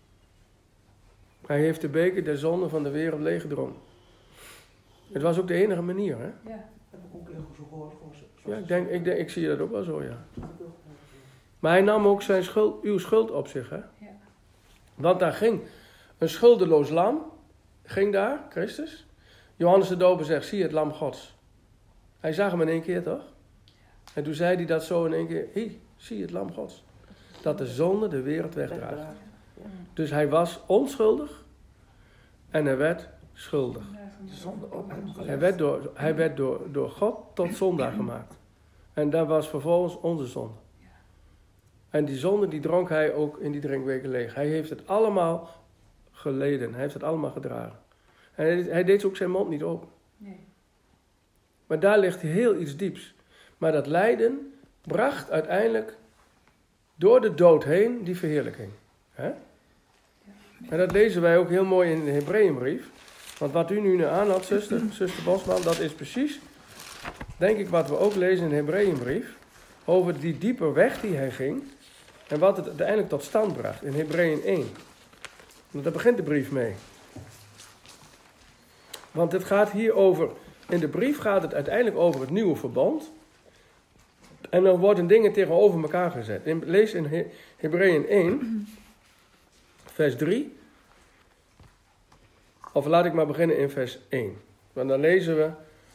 Hij heeft de beker der zonde van de wereld leeggedronken. Het was ook de enige manier, hè? Ja. Dat heb ik ook heel goed gehoord. Ja, ik zie dat ook wel zo, ja. Maar hij nam ook uw schuld op zich, hè? Ja. Want daar ging een schuldeloos lam, ging daar, Christus. Johannes de Doper zegt, zie het lam Gods. Hij zag hem in één keer, toch? En toen zei hij dat zo in één keer, zie het lam Gods. Dat de zonde de wereld wegdraagt. Dus hij was onschuldig en hij werd schuldig. Hij werd door God tot zondaar gemaakt. En dat was vervolgens onze zonde. En die zonde die dronk hij ook in die drinkweken leeg. Hij heeft het allemaal geleden. Hij heeft het allemaal gedragen. En hij deed ook zijn mond niet open. Nee. Maar daar ligt heel iets dieps. Maar dat lijden bracht uiteindelijk door de dood heen die verheerlijking. Hè? En dat lezen wij ook heel mooi in de Hebreeënbrief. Want wat u nu aan had, zuster Bosman, dat is precies, denk ik, wat we ook lezen in de Hebreeënbrief. Over die diepe weg die hij ging. En wat het uiteindelijk tot stand bracht in Hebreeën 1. Want daar begint de brief mee. Want het gaat hier over, in de brief gaat het uiteindelijk over het nieuwe verbond. En dan worden dingen tegenover elkaar gezet. Lees in Hebreeën 1, vers 3. Of laat ik maar beginnen in vers 1. Want dan lezen we...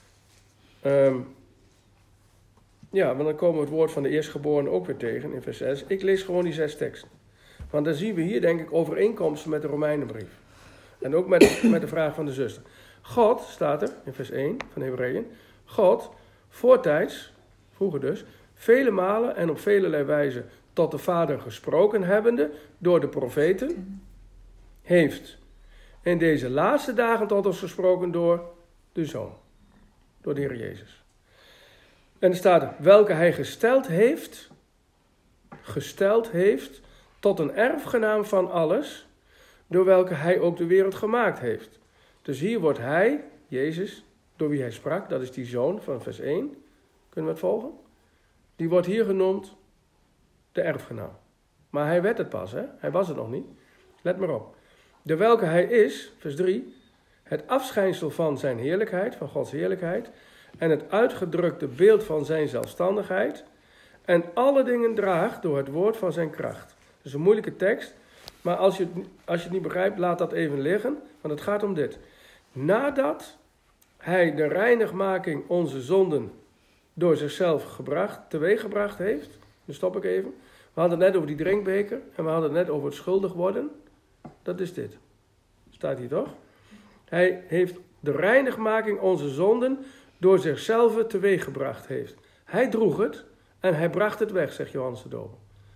want dan komen we het woord van de eerstgeborene ook weer tegen in vers 6. Ik lees gewoon die 6 teksten. Want dan zien we hier denk ik overeenkomsten met de Romeinenbrief. En ook met de vraag van de zuster. God, staat er in vers 1 van Hebreeën. God, voortijds, vroeger dus, vele malen en op velelei wijze tot de Vader gesproken hebbende door de profeten, heeft in deze laatste dagen tot ons gesproken door de Zoon. Door de Heer Jezus. En er staat, welke hij gesteld heeft tot een erfgenaam van alles, door welke hij ook de wereld gemaakt heeft. Dus hier wordt hij, Jezus, door wie hij sprak, dat is die zoon van vers 1. Kunnen we het volgen? Die wordt hier genoemd de erfgenaam. Maar hij werd het pas, hè? Hij was het nog niet. Let maar op. Door welke hij is, vers 3, het afschijnsel van zijn heerlijkheid, van Gods heerlijkheid, en het uitgedrukte beeld van zijn zelfstandigheid, en alle dingen draagt door het woord van zijn kracht. Dat is een moeilijke tekst, maar als je het niet begrijpt, laat dat even liggen, want het gaat om dit. Nadat hij de reinigmaking onze zonden door zichzelf teweeggebracht heeft, dan stop ik even. We hadden het net over die drinkbeker en we hadden het net over het schuldig worden. Dat is dit. Staat hier toch? Hij heeft de reinigmaking onze zonden door zichzelf teweeggebracht heeft. Hij droeg het en hij bracht het weg, zegt Johannes de Doper.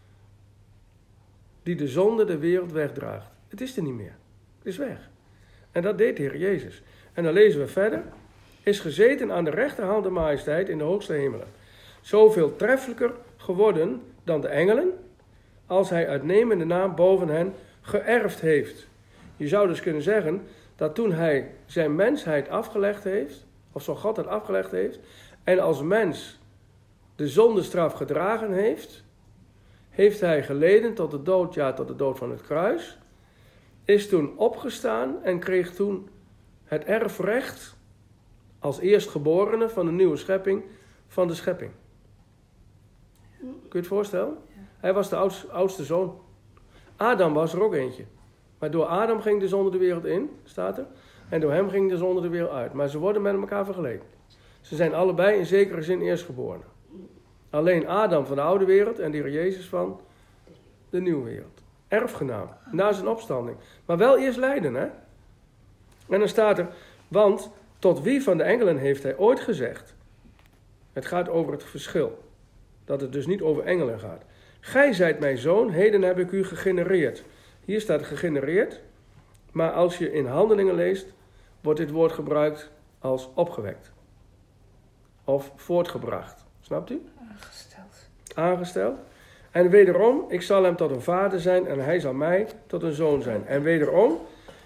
Die de zonde de wereld wegdraagt. Het is er niet meer. Het is weg. En dat deed de Heer Jezus. En dan lezen we verder. Is gezeten aan de rechterhand der majesteit in de hoogste hemelen. Zoveel treffelijker geworden dan de engelen, als hij uitnemende naam boven hen geërfd heeft. Je zou dus kunnen zeggen dat toen hij zijn mensheid afgelegd heeft, of zo God het afgelegd heeft, en als mens de zondestraf gedragen heeft, heeft hij geleden tot de dood, ja tot de dood van het kruis, is toen opgestaan en kreeg toen het erfrecht als eerstgeborene van de nieuwe schepping van de schepping. Kun je het voorstellen? Hij was de oudste zoon. Adam was er ook eentje. Maar door Adam ging de zonde de wereld in, staat er. En door hem ging de zonde de wereld uit. Maar ze worden met elkaar vergeleken. Ze zijn allebei in zekere zin eerstgeboren. Alleen Adam van de oude wereld en de Heer Jezus van de nieuwe wereld. Erfgenaam, na zijn opstanding. Maar wel eerst lijden, hè? En dan staat er, want tot wie van de engelen heeft hij ooit gezegd? Het gaat over het verschil. Dat het dus niet over engelen gaat. Gij zijt mijn zoon, heden heb ik u gegenereerd. Hier staat gegenereerd, maar als je in Handelingen leest, wordt dit woord gebruikt als opgewekt. Of voortgebracht. Snapt u? Aangesteld. En wederom, ik zal hem tot een vader zijn en hij zal mij tot een zoon zijn. En wederom,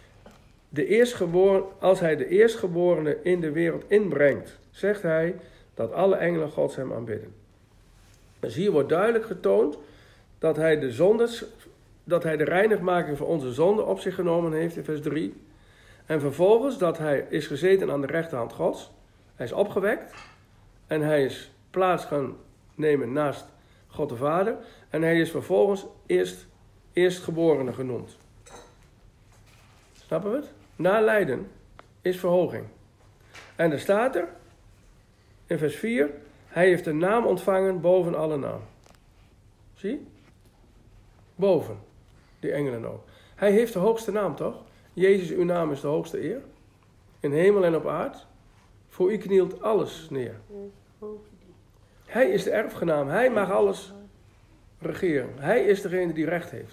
als hij de eerstgeborene in de wereld inbrengt, zegt hij dat alle engelen Gods hem aanbidden. Dus hier wordt duidelijk getoond dat hij de reinigmaking van onze zonde op zich genomen heeft in vers 3. En vervolgens dat hij is gezeten aan de rechterhand Gods. Hij is opgewekt en hij is plaats gaan nemen naast God de Vader. En hij is vervolgens eerstgeborene genoemd. Snappen we het? Na lijden is verhoging. En er staat er in vers 4, hij heeft een naam ontvangen boven alle naam. Zie? Boven. Die engelen ook. Hij heeft de hoogste naam, toch? Jezus, uw naam is de hoogste eer. In hemel en op aard. Voor u knielt alles neer. Hij is de erfgenaam. Hij mag alles regeren. Hij is degene die recht heeft.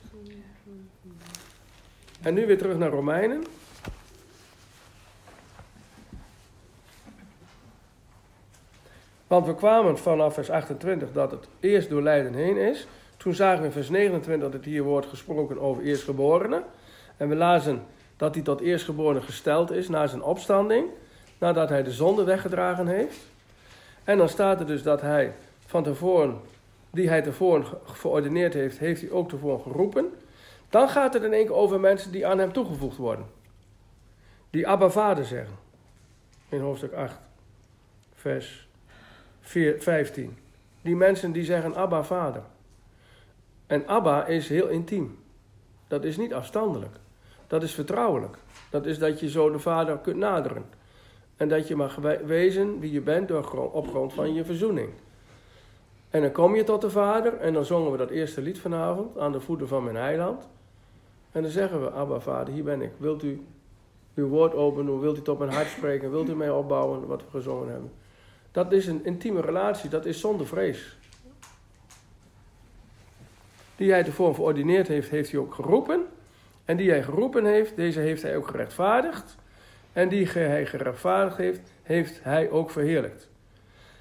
En nu weer terug naar Romeinen. Want we kwamen vanaf vers 28 dat het eerst door lijden heen is. Toen zagen we in vers 29 dat het hier wordt gesproken over eerstgeborene. En we lazen dat hij tot eerstgeborene gesteld is na zijn opstanding. Nadat hij de zonde weggedragen heeft. En dan staat er dus dat hij die hij tevoren verordineerd heeft, heeft hij ook tevoren geroepen. Dan gaat het in één keer over mensen die aan hem toegevoegd worden. Die Abba Vader zeggen. In hoofdstuk 8, vers 15. Die mensen die zeggen Abba Vader. En Abba is heel intiem. Dat is niet afstandelijk. Dat is vertrouwelijk. Dat is dat je zo de Vader kunt naderen. En dat je mag wezen wie je bent op grond van je verzoening. En dan kom je tot de Vader en dan zongen we dat eerste lied vanavond aan de voeten van mijn heiland. En dan zeggen we, Abba Vader, hier ben ik. Wilt u uw woord openen, wilt u het op mijn hart spreken, wilt u mij opbouwen, wat we gezongen hebben. Dat is een intieme relatie, dat is zonder vrees. Die hij tevoren verordineerd heeft, heeft hij ook geroepen. En die hij geroepen heeft, deze heeft hij ook gerechtvaardigd. En die hij gerechtvaardigd heeft, heeft hij ook verheerlijkt.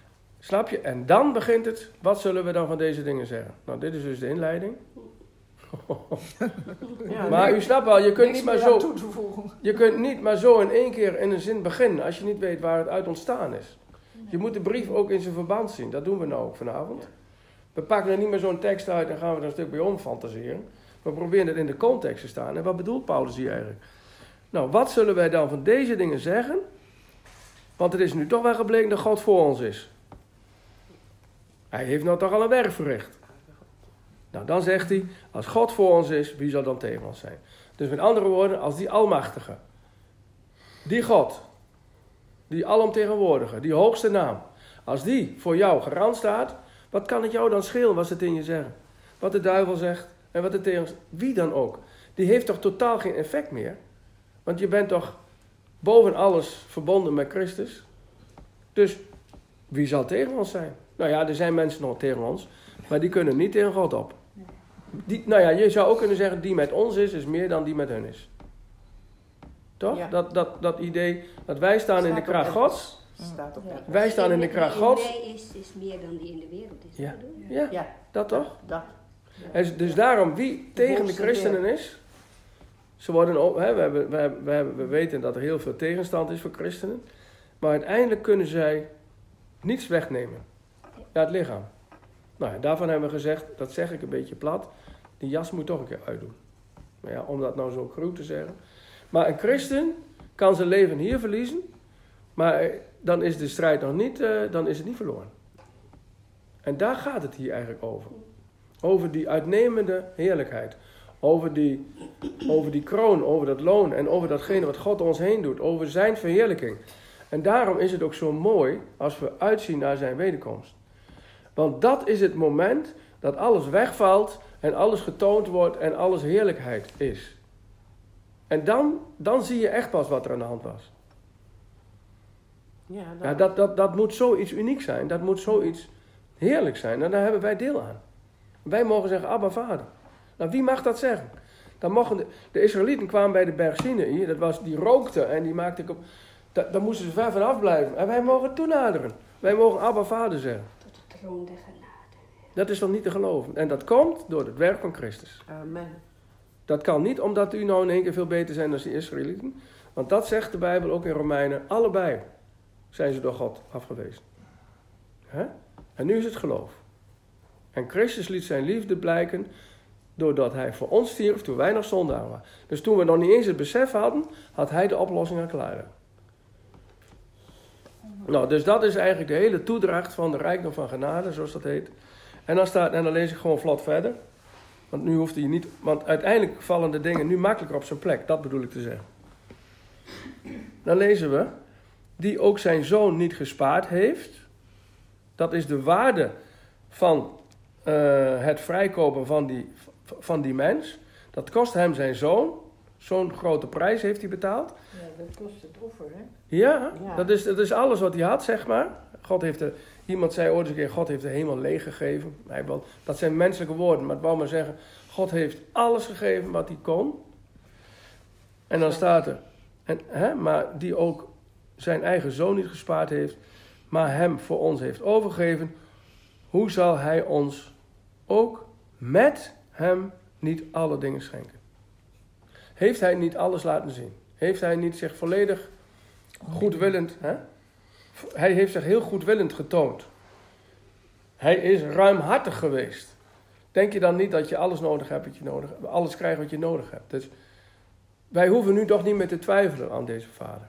Snap je? En dan begint het, wat zullen we dan van deze dingen zeggen? Nou, dit is dus de inleiding. Ja, Maar u snapt wel, je kunt niet maar zo... toe te voegen. Je kunt niet maar zo in één keer in een zin beginnen als je niet weet waar het uit ontstaan is. Je moet de brief ook in zijn verband zien. Dat doen we nou ook vanavond. We pakken er niet meer zo'n tekst uit en gaan we er een stuk bij omfantaseren. We proberen het in de context te staan. En wat bedoelt Paulus hier eigenlijk? Nou, wat zullen wij dan van deze dingen zeggen? Want het is nu toch wel gebleken dat God voor ons is. Hij heeft nou toch al een werk verricht. Nou, dan zegt hij, als God voor ons is, wie zal dan tegen ons zijn? Dus met andere woorden, als die Almachtige, die God, die alomtegenwoordige, die hoogste naam, als die voor jou garant staat, wat kan het jou dan schelen wat ze tegen je zeggen? Wat de duivel zegt en wat de tegen wie dan ook. Die heeft toch totaal geen effect meer? Want je bent toch boven alles verbonden met Christus? Dus wie zal tegen ons zijn? Nou ja, er zijn mensen nog tegen ons, maar die kunnen niet tegen God op. Nou ja, je zou ook kunnen zeggen, die met ons is meer dan die met hun is. Toch? Ja. Dat idee dat wij staan in de kracht Gods. Staat op Ja. Wij staan in de kracht Gods. Die in mij is meer dan die in de wereld is. Ja. bedoel je? Ja, Ja, dat toch? dat. En dus daarom, wie tegen de volste christenen leer. is, ze worden ook, we weten dat er heel veel tegenstand is voor christenen, maar uiteindelijk kunnen zij niets wegnemen. Ja, het lichaam. Nou ja, daarvan hebben we gezegd, dat zeg ik een beetje plat, die jas moet toch een keer uitdoen. Maar ja, om dat nou zo cru te zeggen. Maar een christen kan zijn leven hier verliezen, maar dan is de strijd nog niet, dan is het niet verloren. En daar gaat het hier eigenlijk over. Over die uitnemende heerlijkheid. Over die kroon, over dat loon en over datgene wat God om ons heen doet. Over zijn verheerlijking. En daarom is het ook zo mooi als we uitzien naar zijn wederkomst. Want dat is het moment dat alles wegvalt en alles getoond wordt en alles heerlijkheid is. En dan zie je echt pas wat er aan de hand was. Ja, Ja, dat moet zoiets uniek zijn. Dat moet zoiets heerlijk zijn. En daar hebben wij deel aan. Wij mogen zeggen, Abba Vader. Nou, wie mag dat zeggen? Dan mogen de Israëlieten kwamen bij de berg Sinaï. Die rookte en die maakte... Daar moesten ze ver vanaf blijven. En wij mogen toenaderen. Wij mogen Abba Vader zeggen. Tot de troon der genade. Dat is toch niet te geloven. En dat komt door het werk van Christus. Amen. Dat kan niet omdat u nou in één keer veel beter zijn dan de Israëlieten. Want dat zegt de Bijbel ook in Romeinen. Allebei zijn ze door God afgewezen. Hè? En nu is het geloof. En Christus liet zijn liefde blijken doordat hij voor ons stierf toen wij nog zondaar waren. Dus toen we nog niet eens het besef hadden, had hij de oplossing al klaar. Nou, dus dat is eigenlijk de hele toedracht van de rijkdom van genade, zoals dat heet. En dan lees ik gewoon vlot verder. Want nu hoeft hij niet... Want uiteindelijk vallen de dingen nu makkelijker op zijn plek. Dat bedoel ik te zeggen. Dan lezen we... Die ook zijn zoon niet gespaard heeft. Dat is de waarde van het vrijkopen van die mens. Dat kost hem zijn zoon. Zo'n grote prijs heeft hij betaald. Ja, dat kost het offer, hè? Ja, Ja. dat is alles wat hij had, zeg maar. Iemand zei ooit eens een keer, God heeft de hemel leeg gegeven. Dat zijn menselijke woorden, maar het wou maar zeggen, God heeft alles gegeven wat hij kon. En dan staat er, maar die ook zijn eigen zoon niet gespaard heeft, maar hem voor ons heeft overgegeven. Hoe zal hij ons ook met hem niet alle dingen schenken? Heeft hij niet alles laten zien? Heeft hij niet zich volledig goedwillend... Hij heeft zich heel goedwillend getoond. Hij is ruimhartig geweest. Denk je dan niet dat je alles nodig hebt wat je nodig hebt? Alles krijgt wat je nodig hebt. Dus wij hoeven nu toch niet meer te twijfelen aan deze vader.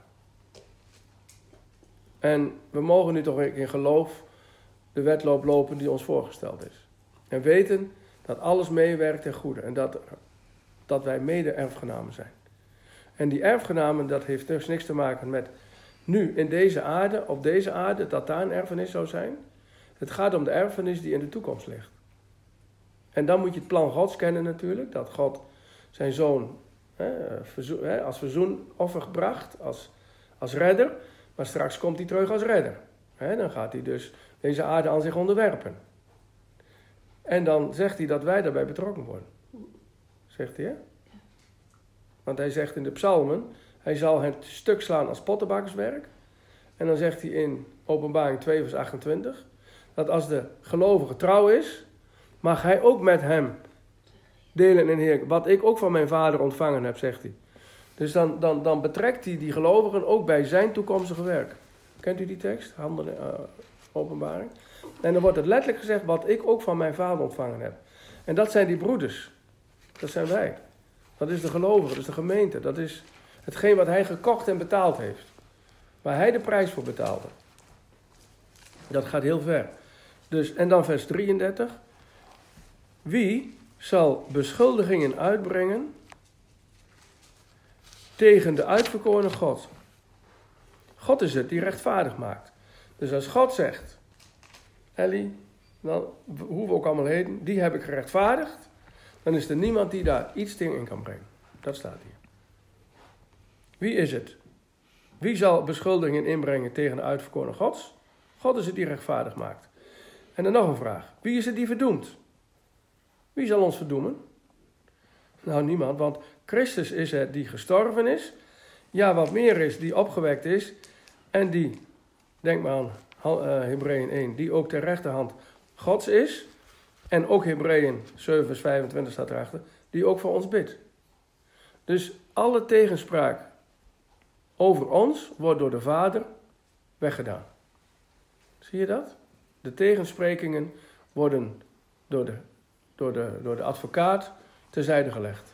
En we mogen nu toch in geloof de wedloop lopen die ons voorgesteld is. En weten dat alles meewerkt ten goede. En dat wij mede-erfgenamen zijn. En die erfgenamen, dat heeft dus niks te maken met nu in deze aarde, op deze aarde, dat daar een erfenis zou zijn. Het gaat om de erfenis die in de toekomst ligt. En dan moet je het plan Gods kennen natuurlijk. Dat God zijn zoon als verzoenoffer gebracht, als redder. Maar straks komt hij terug als redder. Dan gaat hij dus deze aarde aan zich onderwerpen. En dan zegt hij dat wij daarbij betrokken worden. Zegt hij, hè? Want hij zegt in de psalmen, hij zal het stuk slaan als pottenbakkerswerk. En dan zegt hij in Openbaring 2 vers 28, dat als de gelovige trouw is, mag hij ook met hem delen in heerlijk. Wat ik ook van mijn vader ontvangen heb, zegt hij. Dus dan betrekt hij die gelovigen ook bij zijn toekomstige werk. Kent u die tekst? Handelen, Openbaring. En dan wordt het letterlijk gezegd wat ik ook van mijn vader ontvangen heb. En dat zijn die broeders. Dat zijn wij. Dat is de gelovigen, dat is de gemeente. Dat is hetgeen wat hij gekocht en betaald heeft. Waar hij de prijs voor betaalde. Dat gaat heel ver. Dus, en dan vers 33. Wie zal beschuldigingen uitbrengen tegen de uitverkorene God? God is het die rechtvaardig maakt. Dus als God zegt, Ellie, dan, hoe we ook allemaal heten, die heb ik gerechtvaardigd, dan is er niemand die daar iets tegen in kan brengen. Dat staat hier. Wie is het? Wie zal beschuldigingen inbrengen tegen de uitverkorene Gods? God is het die rechtvaardig maakt. En dan nog een vraag. Wie is het die verdoemt? Wie zal ons verdoemen? Nou, niemand, want Christus is het die gestorven is. Ja, wat meer is, die opgewekt is. En die, denk maar aan Hebreeën 1, die ook ter rechterhand Gods is. En ook Hebreeën 7 vers 25 staat erachter, die ook voor ons bidt. Dus alle tegenspraak over ons wordt door de Vader weggedaan. Zie je dat? De tegensprekingen worden door de advocaat terzijde gelegd.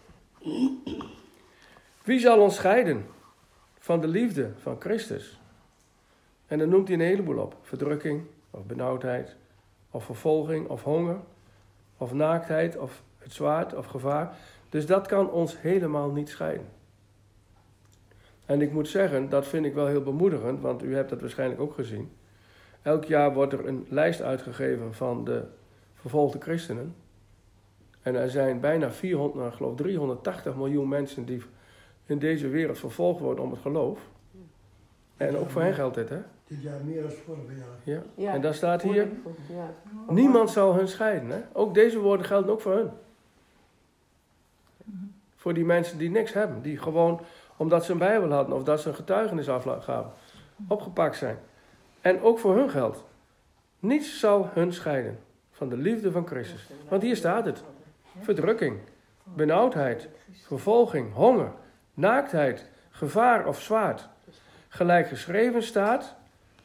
Wie zal ons scheiden van de liefde van Christus? En dan noemt hij een heleboel op. Verdrukking, of benauwdheid, of vervolging, of honger, of naaktheid, of het zwaard, of gevaar. Dus dat kan ons helemaal niet scheiden. En ik moet zeggen, dat vind ik wel heel bemoedigend, want u hebt dat waarschijnlijk ook gezien. Elk jaar wordt er een lijst uitgegeven van de vervolgde christenen. En er zijn bijna 380 miljoen mensen die in deze wereld vervolgd worden om het geloof. En ook voor hen geldt dit, hè? Dit jaar meer dan vorig jaar. Ja. En daar staat hier, niemand zal hun scheiden, hè? Ook deze woorden gelden ook voor hun. Voor die mensen die niks hebben, die gewoon, omdat ze een Bijbel hadden of dat ze een getuigenis afgaven, opgepakt zijn. En ook voor hun geldt, niets zal hun scheiden van de liefde van Christus. Want hier staat het, verdrukking, benauwdheid, vervolging, honger, naaktheid, gevaar of zwaard. Gelijk geschreven staat,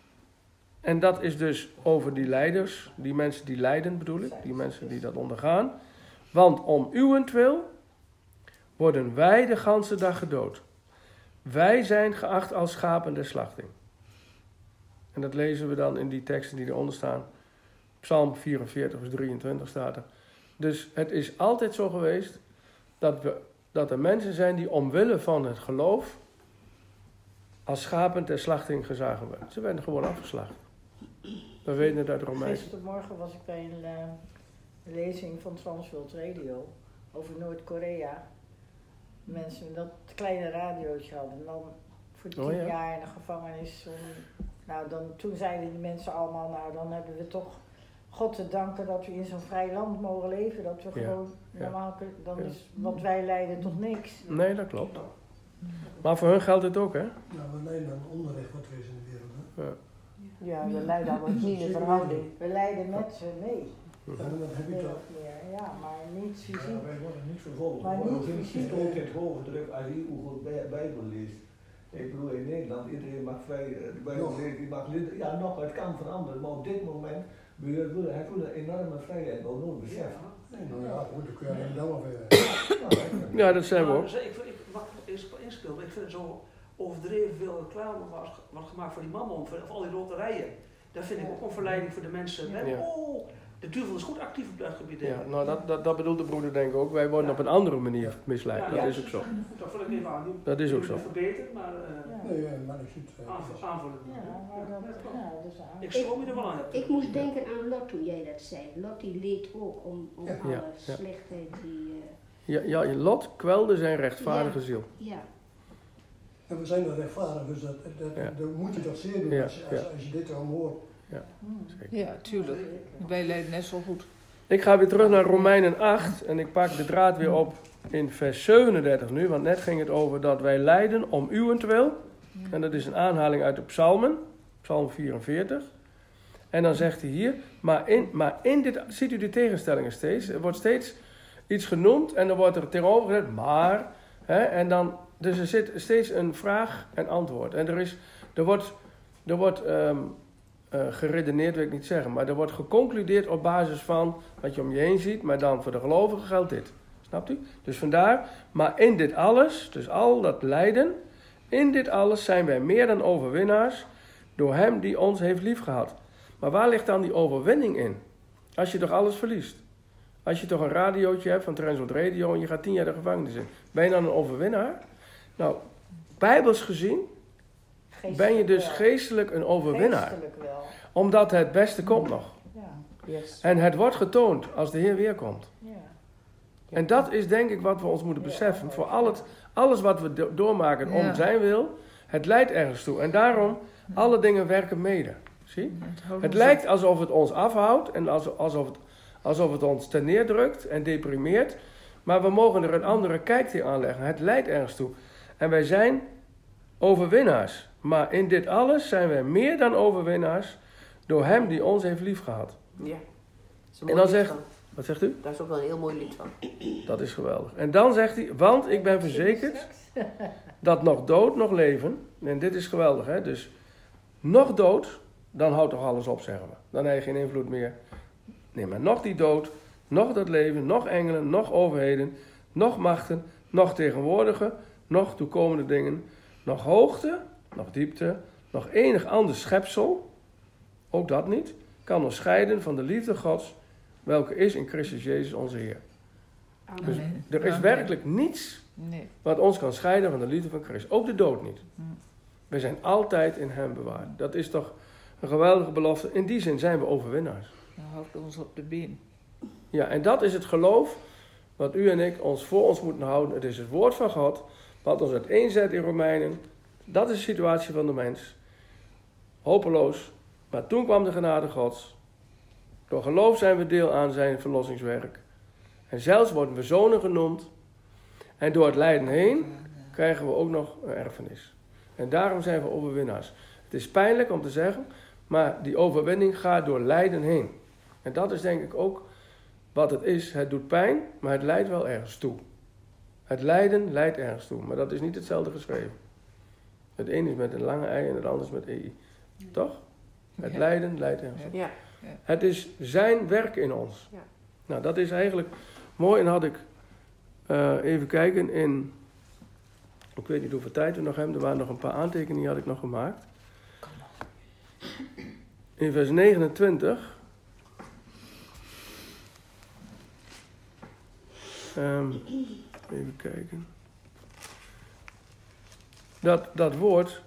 en dat is dus over die leiders, die mensen die lijden bedoel ik, die mensen die dat ondergaan. Want om uwentwil worden wij de ganse dag gedood. Wij zijn geacht als schapen der slachting. En dat lezen we dan in die teksten die eronder staan. Psalm 44 vers 23 staat er. Dus het is altijd zo geweest dat er mensen zijn die omwille van het geloof als schapen ter slachting gezagen werden. Ze werden gewoon afgeslacht. We weten het uit Romein. Gistermorgen was ik bij een lezing van Transworld Radio over Noord-Korea. Mensen dat kleine radiootje hadden. En dan voor 10 jaar in de gevangenis. Toen zeiden die mensen allemaal, nou dan hebben we toch God te danken dat we in zo'n vrij land mogen leven. Dat we gewoon normaal kunnen. Dan is wat wij lijden toch niks. Nee, dat klopt. Maar voor hun geldt het ook, hè? Nou, we lijden aan onrecht wat er is in de wereld. Hè? Ja, we lijden aan een nieuwe verhouding. We lijden met ze mee. Ja, dan heb je toch. Ja, maar niet fysiek. Ja, wij worden niet vervolgd. Maar niet fysiek. Het is hoge druk als je hoe goed Bijbel leest. Ik bedoel, in Nederland, iedereen mag vrij de Bijbel lezen, die mag ja nog, het kan veranderen, maar op dit moment heeft een enorme vrijheid wel nooit beseft. Nou ja, goed, dan kun je alleen dan wel weer. Ja, dat zijn we ook. Mag ik eerst inspelen? Ik vind het zo overdreven veel reclame wat gemaakt voor die mammon, voor al die loterijen. Dat vind ik ook een verleiding voor de mensen. Ja. Oh, de duivel is goed actief op dat gebied. Ja, nou dat bedoelt de broeder denk ik ook. Wij worden op een andere manier misleid. Dat is ook zo. Dat vul ik even aan. Dat is ook zo. Verbeterd, maar Nee, maar ik zit. aanvullen. Ja, Ik stroom je er wel aan. Ik moest denken aan Lot toen jij dat zei. Lot die leed ook om alle slechtheid die... Ja, Lot kwelde zijn rechtvaardige ziel. Ja. En we zijn er rechtvaardig, dus dat moet je toch zeer doen als je dit dan hoort. Ja, zeker. Ja, tuurlijk. Wij leiden net zo goed. Ik ga weer terug naar Romeinen 8 en ik pak de draad weer op in vers 37 nu, want net ging het over dat wij lijden om uwentwil. En dat is een aanhaling uit de psalmen, psalm 44. En dan zegt hij hier, maar in dit, ziet u de tegenstellingen steeds, er wordt steeds iets genoemd en dan wordt er tegenover gezet, maar. Hè, en dan, dus er zit steeds een vraag en antwoord. En er wordt geredeneerd, wil ik niet zeggen, maar er wordt geconcludeerd op basis van wat je om je heen ziet, maar dan voor de gelovigen geldt dit. Snapt u? Dus vandaar, maar in dit alles, dus al dat lijden, in dit alles zijn wij meer dan overwinnaars door hem die ons heeft liefgehad. Maar waar ligt dan die overwinning in? Als je toch alles verliest. Als je toch een radiootje hebt van Transworld Radio en je gaat 10 jaar de gevangenis in. Ben je dan een overwinnaar? Nou, bijbels gezien ben je dus geestelijk een overwinnaar. Geestelijk wel. Omdat het beste komt nog. Ja. Yes. En het wordt getoond als de Heer weer komt. Ja. En dat is denk ik wat we ons moeten beseffen. Voor alles wat we doormaken om zijn wil, het leidt ergens toe. En daarom, alle dingen werken mede. Zie? Het lijkt alsof het ons afhoudt en alsof het ons ten neerdrukt en deprimeert. Maar we mogen er een andere kijk aan leggen. Het leidt ergens toe. En wij zijn overwinnaars. Maar in dit alles zijn wij meer dan overwinnaars door hem die ons heeft liefgehad. Ja. En dan zegt, wat zegt u? Daar is ook wel een heel mooi lied van. Dat is geweldig. En dan zegt hij, want ik ben verzekerd dat nog dood, nog leven. En dit is geweldig, hè. Dus nog dood, dan houdt toch alles op, zeggen we. Dan heb je geen invloed meer. Nee, maar nog die dood, nog dat leven, nog engelen, nog overheden, nog machten, nog tegenwoordige, nog toekomende dingen, nog hoogte, nog diepte, nog enig ander schepsel, ook dat niet, kan ons scheiden van de liefde Gods, welke is in Christus Jezus onze Heer. Dus er is werkelijk niets wat ons kan scheiden van de liefde van Christus. Ook de dood niet. We zijn altijd in hem bewaard. Dat is toch een geweldige belofte. In die zin zijn we overwinnaars. Dan houdt ons op de been. Ja, en dat is het geloof wat u en ik voor ons moeten houden. Het is het woord van God wat ons uiteenzet in Romeinen. Dat is de situatie van de mens. Hopeloos. Maar toen kwam de genade Gods. Door geloof zijn we deel aan zijn verlossingswerk. En zelfs worden we zonen genoemd. En door het lijden heen krijgen we ook nog een erfenis. En daarom zijn we overwinnaars. Het is pijnlijk om te zeggen, maar die overwinning gaat door lijden heen. En dat is denk ik ook wat het is. Het doet pijn, maar het leidt wel ergens toe. Het lijden leidt ergens toe, maar dat is niet hetzelfde geschreven. Het een is met een lange ei en het ander is met ei. Toch? Het lijden leidt ergens toe. Ja. Het is zijn werk in ons. Ja. Nou, dat is eigenlijk mooi. En had ik even kijken in... Ik weet niet hoeveel tijd we nog hebben. Er waren nog een paar aantekeningen had ik nog gemaakt. In vers 29... even kijken. Dat woord...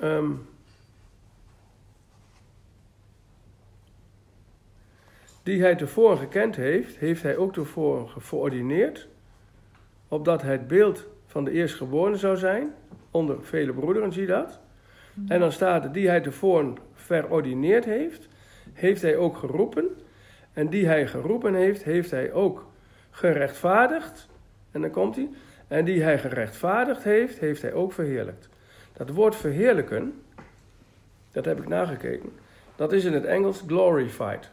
die hij tevoren gekend heeft, heeft hij ook tevoren verordineerd, opdat hij het beeld van de eerstgeborene zou zijn, onder vele broederen, zie je dat? En dan staat er, die hij tevoren verordineerd heeft, heeft hij ook geroepen, en die hij geroepen heeft, heeft hij ook gerechtvaardigd, en dan komt hij, en die hij gerechtvaardigd heeft, heeft hij ook verheerlijkt. Dat woord verheerlijken, dat heb ik nagekeken, dat is in het Engels glorified.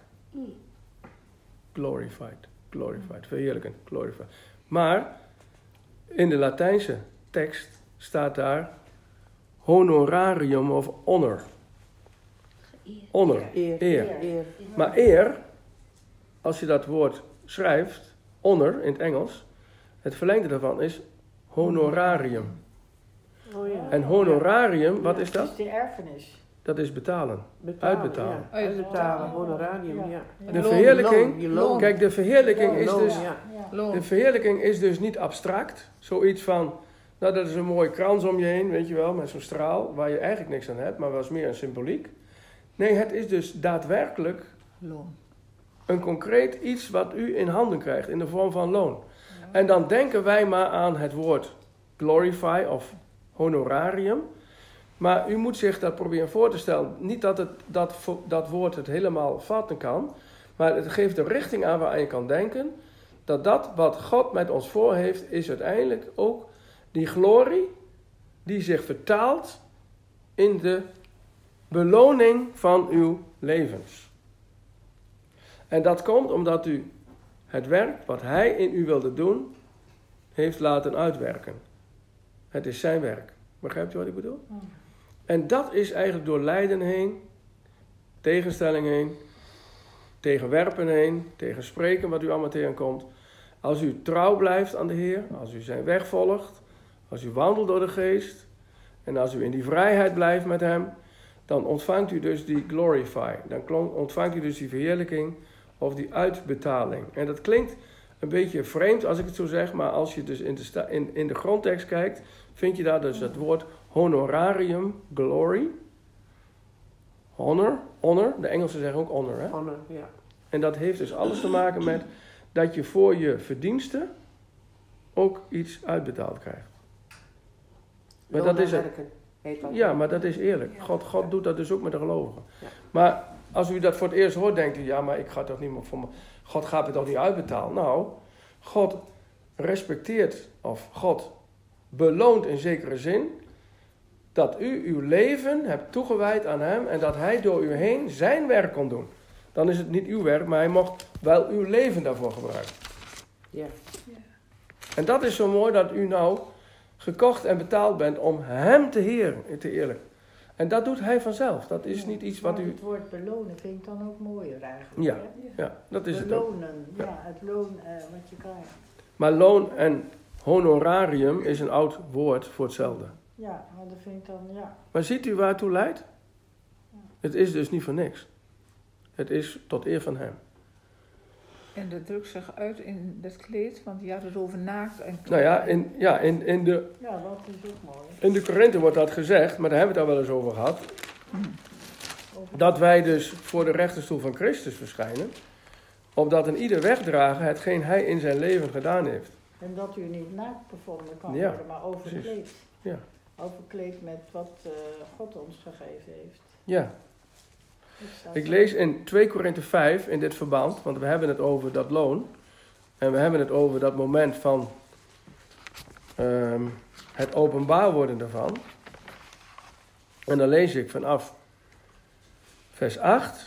Glorified, verheerlijken, glorified. Maar in de Latijnse tekst staat daar honorarium of honor. Honor, eer. Maar eer, als je dat woord schrijft, honor in het Engels, het verlengde daarvan is honorarium. Oh ja. En honorarium, wat is dat? Dat is de erfenis. Dat is betalen. Uitbetalen. Ja. Uitbetalen, honorarium, ja. De verheerlijking, Je loon. kijk, de verheerlijking is Loon, dus, ja. de verheerlijking is dus niet abstract. Zoiets van, nou dat is een mooie krans om je heen, weet je wel, met zo'n straal, waar je eigenlijk niks aan hebt, maar was meer een symboliek. Nee, het is dus daadwerkelijk Loon. een concreet iets wat u in handen krijgt, in de vorm van loon. En dan denken wij maar aan het woord glorify of honorarium. Maar u moet zich dat proberen voor te stellen. Niet dat dat woord het helemaal vatten kan. Maar het geeft de richting aan waar je kan denken. Dat wat God met ons voor heeft, is uiteindelijk ook die glorie die zich vertaalt in de beloning van uw levens. En dat komt omdat u het werk wat hij in u wilde doen, heeft laten uitwerken. Het is zijn werk. Begrijpt u wat ik bedoel? En dat is eigenlijk door lijden heen, tegenstelling heen, tegenwerpen heen, tegenspreken wat u allemaal tegenkomt. Als u trouw blijft aan de Heer, als u zijn weg volgt, als u wandelt door de geest en als u in die vrijheid blijft met hem, dan ontvangt u dus die glorify. Dan ontvangt u dus die verheerlijking of die uitbetaling. En dat klinkt een beetje vreemd als ik het zo zeg, maar als je dus in de grondtekst kijkt, vind je daar dus het woord honorarium, glory. Honor, de Engelsen zeggen ook honor, hè? Honor, ja. En dat heeft dus alles te maken met dat je voor je verdiensten ook iets uitbetaald krijgt. Maar dat is het. Ja, maar dat is eerlijk. God doet dat dus ook met de gelovigen. Ja. Maar als u dat voor het eerst hoort, denkt u, ja, maar ik ga toch niet meer voor me. God gaat het toch niet uitbetalen? Nou, God respecteert, of God beloont in zekere zin, dat u uw leven hebt toegewijd aan hem en dat hij door u heen zijn werk kon doen. Dan is het niet uw werk, maar hij mocht wel uw leven daarvoor gebruiken. Ja. En dat is zo mooi dat u nou gekocht en betaald bent om hem te eren. En dat doet hij vanzelf. Dat is niet iets wat u... Het woord belonen vind ik dan ook mooier eigenlijk. Ja, ja, dat is belonen, het ook. ja, het loon wat je krijgt. Maar loon en honorarium is een oud woord voor hetzelfde. Ja, maar dat vind ik dan, ja. Maar ziet u waartoe leidt? Het is dus niet voor niks. Het is tot eer van hem. En dat drukt zich uit in dat kleed, want je had het over naakt en kleed. Nou ja, in de... Ja, dat is ook mooi. In de Korinthe wordt dat gezegd, maar daar hebben we het al wel eens over gehad. Dat wij dus voor de rechterstoel van Christus verschijnen, opdat een ieder wegdragen hetgeen hij in zijn leven gedaan heeft. En dat u niet naakt bevonden kan Ja, worden, maar overkleed. precies. Ja. Overkleed met wat God ons gegeven heeft. Ja. Ik lees in 2 Korinthe 5 in dit verband, want we hebben het over dat loon. En we hebben het over dat moment van het openbaar worden daarvan. En dan lees ik vanaf vers 8.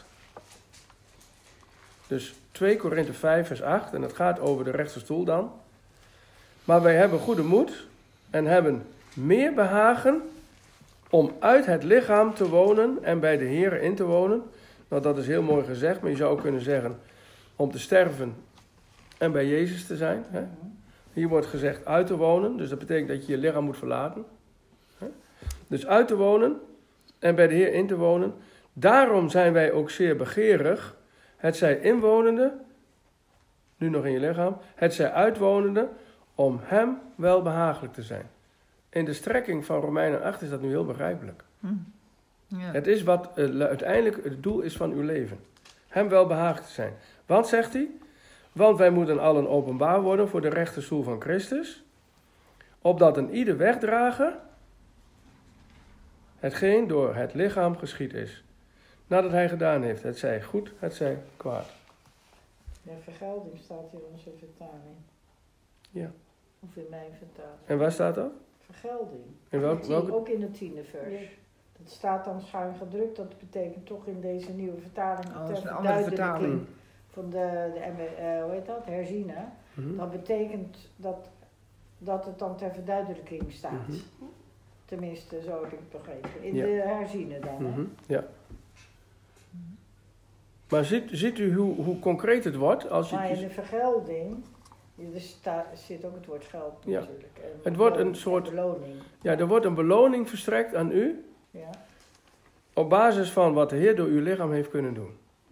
Dus 2 Korinthe 5 vers 8. En dat gaat over de rechterstoel dan. Maar wij hebben goede moed en hebben meer behagen om uit het lichaam te wonen en bij de Here in te wonen. Nou, dat is heel mooi gezegd, maar je zou ook kunnen zeggen om te sterven en bij Jezus te zijn. Hè? Hier wordt gezegd uit te wonen, dus dat betekent dat je je lichaam moet verlaten. Hè? Dus uit te wonen en bij de Heer in te wonen. Daarom zijn wij ook zeer begeerig, het zij inwonende, nu nog in je lichaam, het zij uitwonende, om hem wel behagelijk te zijn. In de strekking van Romeinen 8 is dat nu heel begrijpelijk. Ja. Het is wat uiteindelijk het doel is van uw leven. Hem wel behagelijk te zijn. Want, zegt hij, want wij moeten allen openbaar worden voor de rechterstoel van Christus, opdat een ieder wegdragen hetgeen door het lichaam geschied is, nadat hij gedaan heeft, het zij goed, het zij kwaad. De vergelding staat hier in onze vertaling. Ja. Of in mijn vertaling. En waar staat dat? Vergelding. In welke? Ook in het 10e vers. Ja. Dat staat dan schuin gedrukt, dat betekent toch in deze nieuwe vertaling, Oh, ter is een andere vertaling. van de hoe heet dat, herziene. Dat betekent dat het dan ter verduidelijking staat. Tenminste, zo heb ik het begrepen. In de herziene dan. Hè? Ja. Maar ziet u hoe concreet het wordt? Als je maar in de vergelding, zit ook het woord geld natuurlijk. En het wordt een soort beloning. Ja, er wordt een beloning verstrekt aan u. Ja. Op basis van wat de Heer door uw lichaam heeft kunnen doen.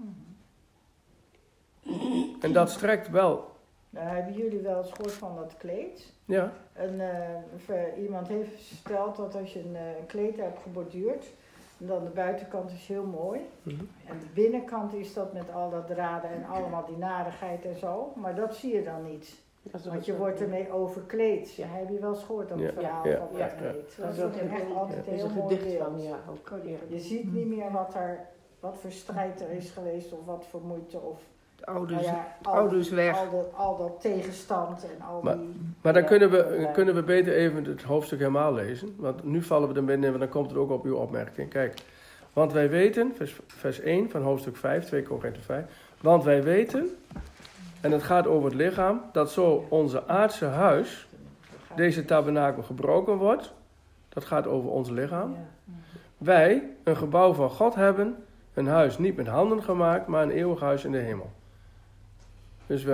En dat strekt wel. Nou, hebben jullie wel eens gehoord van dat kleed? Ja. Iemand heeft verteld dat als je een kleed hebt geborduurd, dan de buitenkant is heel mooi. En de binnenkant is dat met al dat draden en allemaal die narigheid en zo. Maar dat zie je dan niet. Want je wordt ermee overkleed. Ja, heb je wel eens gehoord dat het verhaal van dat kleed? Dat is ook echt altijd een heel mooi beeld. Je ziet niet meer wat voor strijd er is geweest of wat voor moeite of ouders weg. Al dat tegenstand en al die... Maar dan kunnen we beter even het hoofdstuk helemaal lezen. Want nu vallen we er binnen en dan komt het ook op uw opmerking. Kijk, want wij weten, vers 1 van hoofdstuk 5, 2 Korinthe 5. Want wij weten En het gaat over het lichaam, dat zo onze aardse huis, deze tabernakel, gebroken wordt. Dat gaat over ons lichaam. Wij een gebouw van God hebben, een huis niet met handen gemaakt, maar een eeuwig huis in de hemel. Dus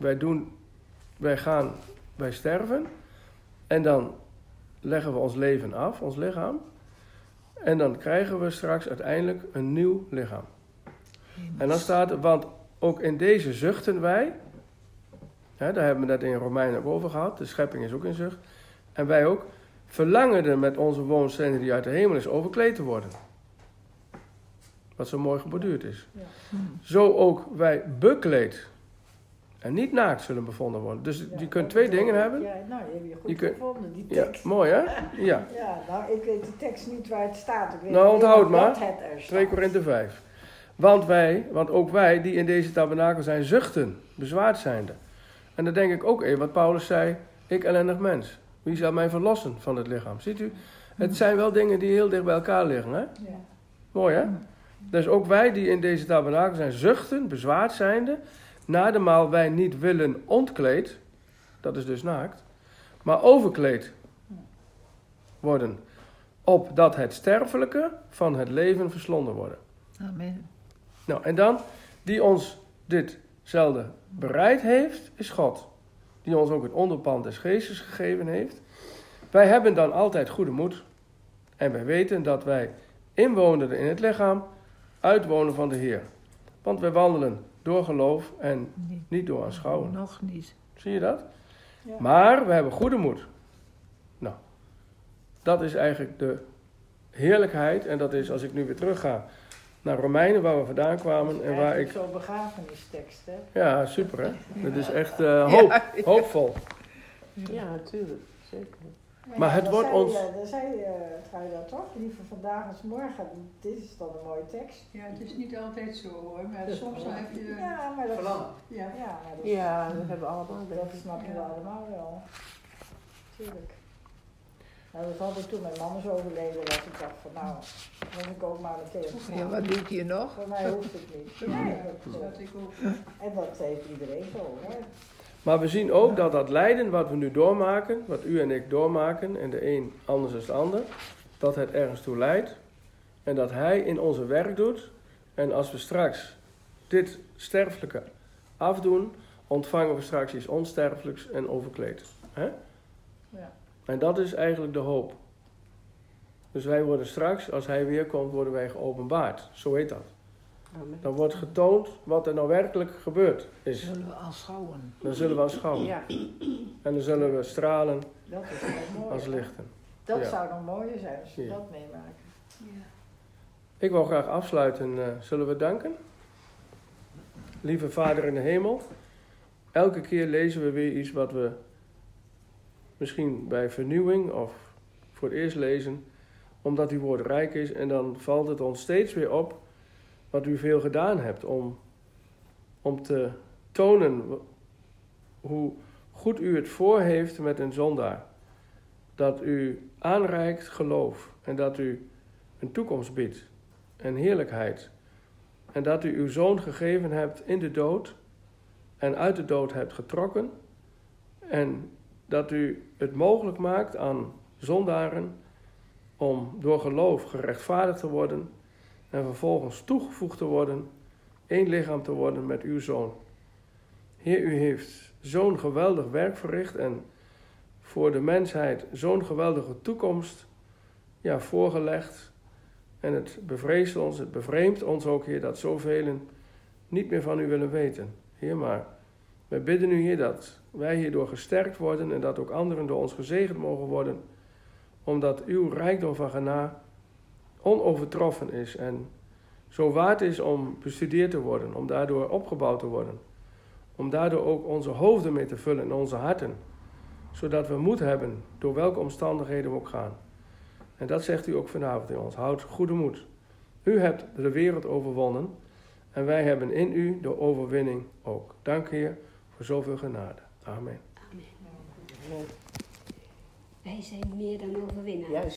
wij sterven en dan leggen we ons leven af, ons lichaam. En dan krijgen we straks uiteindelijk een nieuw lichaam. En dan staat er, want ook in deze zuchten wij, daar hebben we dat in Romeinen ook over gehad, de schepping is ook in zucht. En wij ook, verlangende met onze woonstede die uit de hemel is, overkleed te worden. Wat zo mooi geborduurd is. Ja. Zo ook wij bekleed en niet naakt zullen bevonden worden. Dus je kunt twee dingen hebben. Ja, nou, die heb je goed gevonden, die tekst. Ja, mooi hè? Ja. Ja, nou, ik weet de tekst niet waar het staat. Ik weet onthoud maar. 2 Korinthe Korinthe 5. Want ook wij die in deze tabernakel zijn, zuchten, bezwaard zijnde. En dan denk ik ook even wat Paulus zei, ik ellendig mens. Wie zal mij verlossen van het lichaam? Ziet u? Het zijn wel dingen die heel dicht bij elkaar liggen, hè? Ja. Mooi, hè? Dus ook wij die in deze tabernakel zijn, zuchten, bezwaard zijnde, na de maal wij niet willen ontkleed, dat is dus naakt, maar overkleed worden, opdat het sterfelijke van het leven verslonden worden. Amen. Nou, en dan, die ons ditzelfde bereid heeft, is God. Die ons ook het onderpand des geestes gegeven heeft. Wij hebben dan altijd goede moed. En wij weten dat wij inwonenden in het lichaam uitwonen van de Heer. Want wij wandelen door geloof en niet door aanschouwen. Nog niet. Zie je dat? Ja. Maar we hebben goede moed. Nou, dat is eigenlijk de heerlijkheid. En dat is, als ik nu weer terug ga naar Romeinen, waar we vandaan kwamen. En waar ik zo'n begrafenistekst, hè? Ja, super hè. Dat is echt hoopvol. Ja, natuurlijk. Zeker. Maar het wordt ons... Daar zei Truida toch? Liever vandaag als morgen. Dit is dan een mooie tekst. Ja, het is niet altijd zo hoor. Maar soms dan heb je... Ja, maar dat... Verlangen. Ja, dat hebben we allemaal. Dat snappen we allemaal wel. Tuurlijk. Nou, dat had ik toen mijn man is overleden, dat ik dacht van nou, moet ik ook maar meteen. Ja, wat doe ik hier nog? Voor mij hoeft het niet. Nee, dat had ik ook. En dat heeft iedereen zo, hè. Maar we zien ook dat lijden wat we nu doormaken, wat u en ik doormaken, en de een anders dan de ander, dat het ergens toe leidt. En dat hij in onze werk doet. En als we straks dit sterfelijke afdoen, ontvangen we straks iets onsterfelijks en overkleed. Hè? Ja. En dat is eigenlijk de hoop. Dus wij worden straks, als hij weer komt, worden wij geopenbaard. Zo heet dat. Dan wordt getoond wat er nou werkelijk gebeurd is. Zullen we aanschouwen. Dan zullen we aanschouwen. Ja. En dan zullen we stralen dat is mooi, als lichten. Dat zou nog mooier zijn als we dat meemaken. Ja. Ik wil graag afsluiten. Zullen we danken? Lieve Vader in de hemel. Elke keer lezen we weer iets wat we misschien bij vernieuwing of voor het eerst lezen. Omdat uw woord rijk is. En dan valt het ons steeds weer op wat u veel gedaan hebt om te tonen hoe goed u het voor heeft met een zondaar. Dat u aanreikt geloof en dat u een toekomst biedt en heerlijkheid. En dat u uw zoon gegeven hebt in de dood en uit de dood hebt getrokken. En dat u het mogelijk maakt aan zondaren om door geloof gerechtvaardigd te worden en vervolgens toegevoegd te worden, één lichaam te worden met uw zoon. Heer, u heeft zo'n geweldig werk verricht en voor de mensheid zo'n geweldige toekomst voorgelegd. En het bevreest ons, het bevreemdt ons ook, Heer, dat zoveel niet meer van u willen weten. Heer, maar wij bidden u, Heer, dat wij hierdoor gesterkt worden en dat ook anderen door ons gezegend mogen worden, omdat uw rijkdom van genade onovertroffen is en zo waard is om bestudeerd te worden, om daardoor opgebouwd te worden. Om daardoor ook onze hoofden mee te vullen en onze harten. Zodat we moed hebben, door welke omstandigheden we ook gaan. En dat zegt u ook vanavond in ons. Houd goede moed. U hebt de wereld overwonnen en wij hebben in u de overwinning ook. Dank Heer voor zoveel genade. Amen. Amen. Wij zijn meer dan overwinnaars.